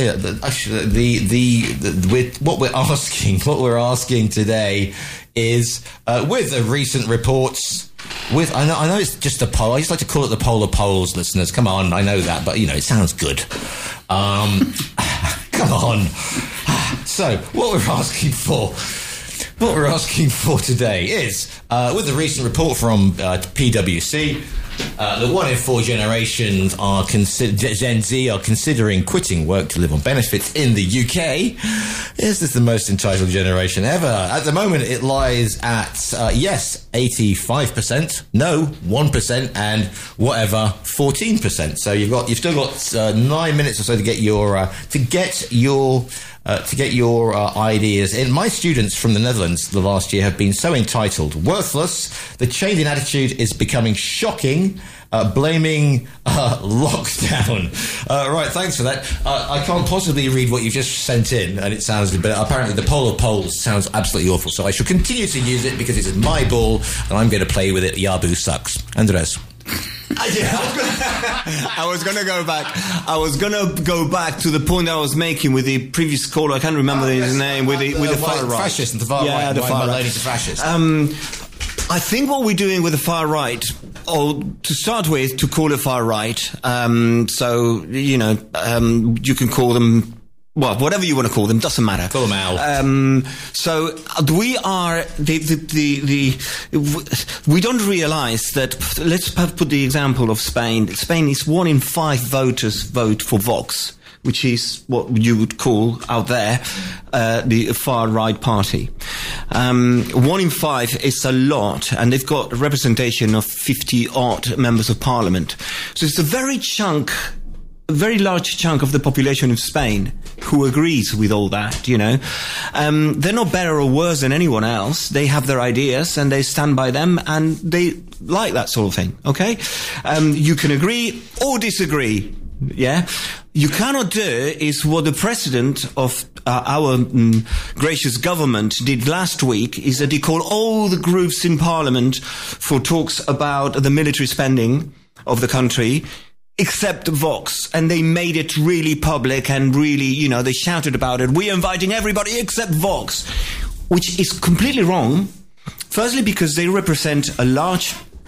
What we're asking today is with the recent reports. I know it's just a poll. I just like to call it the poll of polls, listeners. Come on, I know that, but it sounds good. Come on. So what we're asking for. What we're asking for today is, with the recent report from PwC, the 1 in 4 generations Gen Z are considering quitting work to live on benefits in the UK. Is this the most entitled generation ever? At the moment, it lies at, yes, 85%, no, 1%, and whatever, 14%. So you've still got 9 minutes or so to get your ideas in. My students from the Netherlands the last year have been so entitled, worthless. The change in attitude is becoming shocking. Blaming lockdown. Right, thanks for that. I can't possibly read what you've just sent in, and it sounds, but apparently the poll of polls sounds absolutely awful. So I shall continue to use it because it's my ball, and I'm going to play with it. Yabu sucks. Andres. I was going to go back to the point I was making with the previous caller. I can't remember his name. With the far right, fascist and the far right. The far right. Ladies are fascist. I think what we're doing with the far right, or to start with, to call it far right. So you can call them. Well, whatever you want to call them, doesn't matter. Call them out. So we are we don't realise that. Let's put the example of Spain. Spain is 1 in 5 voters vote for Vox, which is what you would call out there the far right party. 1 in 5 is a lot, and they've got a representation of 50 odd members of parliament. So it's a very large chunk of the population of Spain who agrees with all that, They're not better or worse than anyone else. They have their ideas and they stand by them and they like that sort of thing, okay? You can agree or disagree, yeah? You cannot do is what the president of our gracious government did last week, is that he called all the groups in parliament for talks about the military spending of the country, except Vox, and they made it really public and really, they shouted about it. We're inviting everybody except Vox, which is completely wrong. Firstly, because they represent a large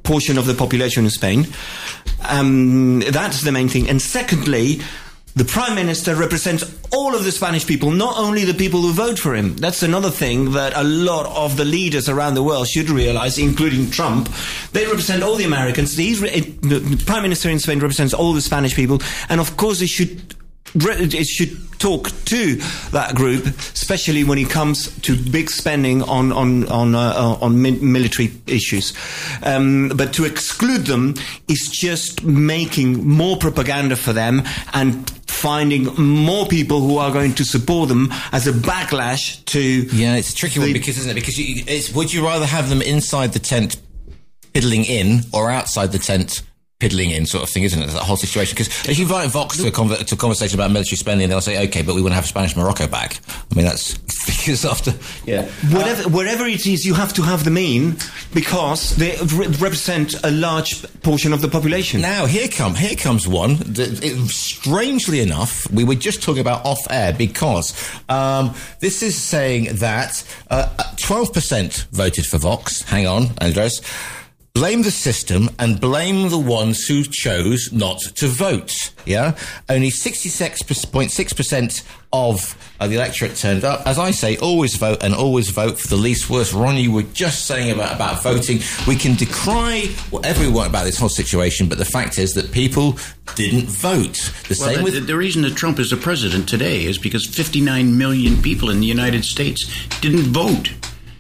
portion of the population in Spain. That's the main thing. And secondly, the Prime Minister represents all of the Spanish people, not only the people who vote for him. That's another thing that a lot of the leaders around the world should realize, including Trump. They represent all the Americans. The Prime Minister in Spain represents all the Spanish people. And of course, it should talk to that group, especially when it comes to big spending on military issues. But to exclude them is just making more propaganda for them and finding more people who are going to support them as a backlash to... Yeah, it's a tricky one, because, isn't it? Because would you rather have them inside the tent piddling in or outside the tent piddling in, sort of thing, isn't it? That whole situation. Because if you invite Vox to a conversation about military spending, they'll say, okay, but we want to have Spanish Morocco back. I mean, that's because after, yeah. Whatever it is, you have to have them in because they represent a large portion of the population. Now, here comes one that, strangely enough, we were just talking about off air, because this is saying that 12% voted for Vox. Hang on, Andres. Blame the system and blame the ones who chose not to vote. Yeah, only 66.6% of the electorate turned up. As I say, always vote and always vote for the least worst. Ron, you were just saying about voting. We can decry whatever we want about this whole situation, but the fact is that people didn't vote. The reason that Trump is the president today is because 59 million people in the United States didn't vote.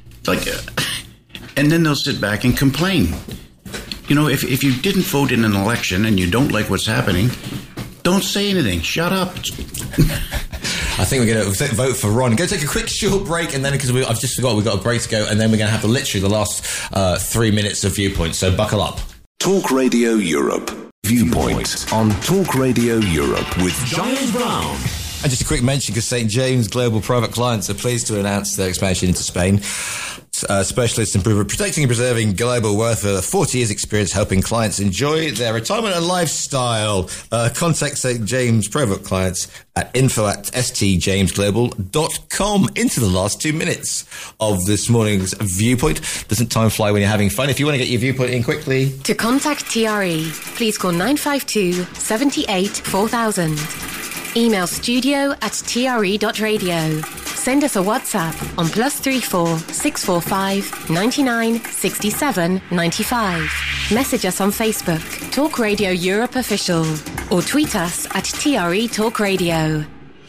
And then they'll sit back and complain. You know, if you didn't vote in an election and you don't like what's happening, don't say anything. Shut up. I think we're going to vote for Ron. Going to take a quick short break, and then, because I've just forgot we've got a break to go, and then we're going to have literally the last 3 minutes of Viewpoint. So buckle up. Talk Radio Europe. Viewpoint on Talk Radio Europe with Giles Brown. And just a quick mention, because St. James Global Private Clients are pleased to announce their expansion into Spain. Specialists in protecting and preserving global wealth with 40 years experience helping clients enjoy their retirement and lifestyle. Contact St. James Private Clients at info@stjamesglobal.com. Into the last 2 minutes of this morning's Viewpoint. Doesn't time fly when you're having fun? If you want to get your Viewpoint in quickly. To contact TRE, please call 952 78 4000. Email studio@tre.radio. Send us a WhatsApp on +34 645 99 67 95. Message us on Facebook, Talk Radio Europe Official, or tweet us at TRE Talk Radio.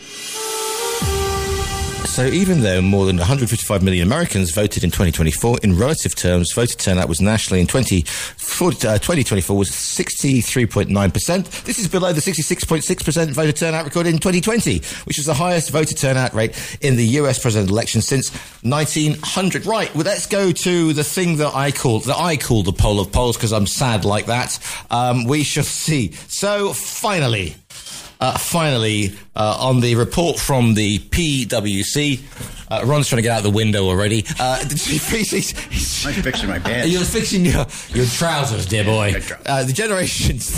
So even though more than 155 million Americans voted in 2024, in relative terms, voter turnout was nationally in 2024 was 63.9%. This is below the 66.6% voter turnout recorded in 2020, which was the highest voter turnout rate in the US presidential election since 1900. Right, well, let's go to the thing that I call the poll of polls, because I'm sad like that. We shall see. So finally, on the report from the PwC, Ron's trying to get out the window already. I'm fixing my pants. You're fixing your trousers, dear boy. The Generations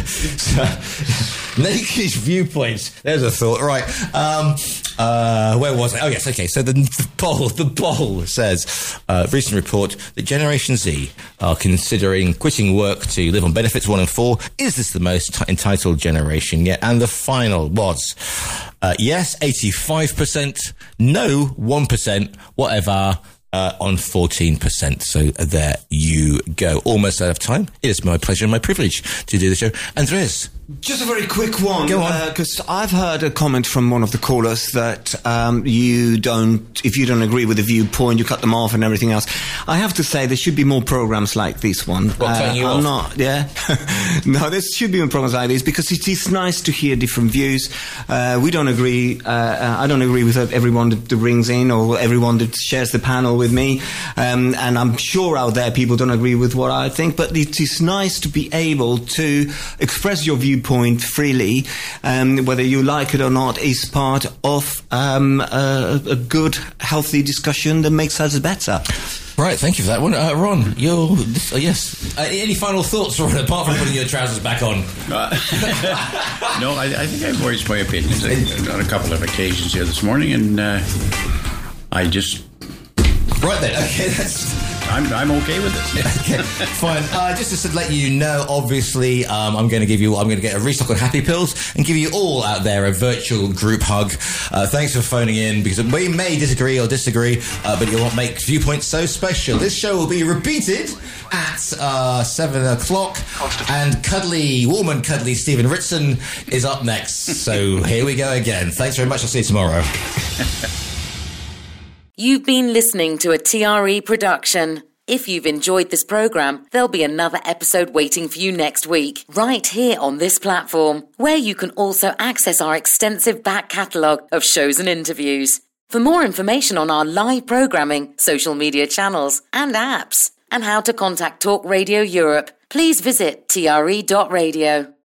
naked viewpoints. There's a thought. Right. Where was I? Oh, yes. Okay. So the poll says, recent report that Generation Z are considering quitting work to live on benefits. 1 in 4. Is this the most entitled generation yet? And the final was, yes, 85%, no, 1%, whatever, on 14%. So there you go. Almost out of time. It is my pleasure and my privilege to do the show. Andres. Just a very quick one. Go on. Because I've heard a comment from one of the callers that if you don't agree with the Viewpoint, you cut them off and everything else. I have to say there should be more programs like this one. Cutting you off? No, there should be more programs like this, because it is nice to hear different views. We don't agree. I don't agree with everyone that rings in or everyone that shares the panel with me. And I'm sure out there people don't agree with what I think, but it is nice to be able to express your viewpoint freely, whether you like it or not, is part of a good, healthy discussion that makes us better. Right, thank you for that one. Ron, yes. Any final thoughts, Ron, apart from putting your trousers back on? No, I think I've voiced my opinions on a couple of occasions here this morning, and I just... Right then, okay, that's... I'm okay with this. Okay, fine. Just to let you know, obviously, I'm going to get a restock on Happy Pills and give you all out there a virtual group hug. Thanks for phoning in, because we may disagree or disagree, but you won't make Viewpoints so special. This show will be repeated at 7 o'clock, and warm and cuddly Stephen Ritson is up next. So here we go again. Thanks very much. I'll see you tomorrow. You've been listening to a TRE production. If you've enjoyed this programme, there'll be another episode waiting for you next week, right here on this platform, where you can also access our extensive back catalogue of shows and interviews. For more information on our live programming, social media channels and apps, and how to contact Talk Radio Europe, please visit tre.radio.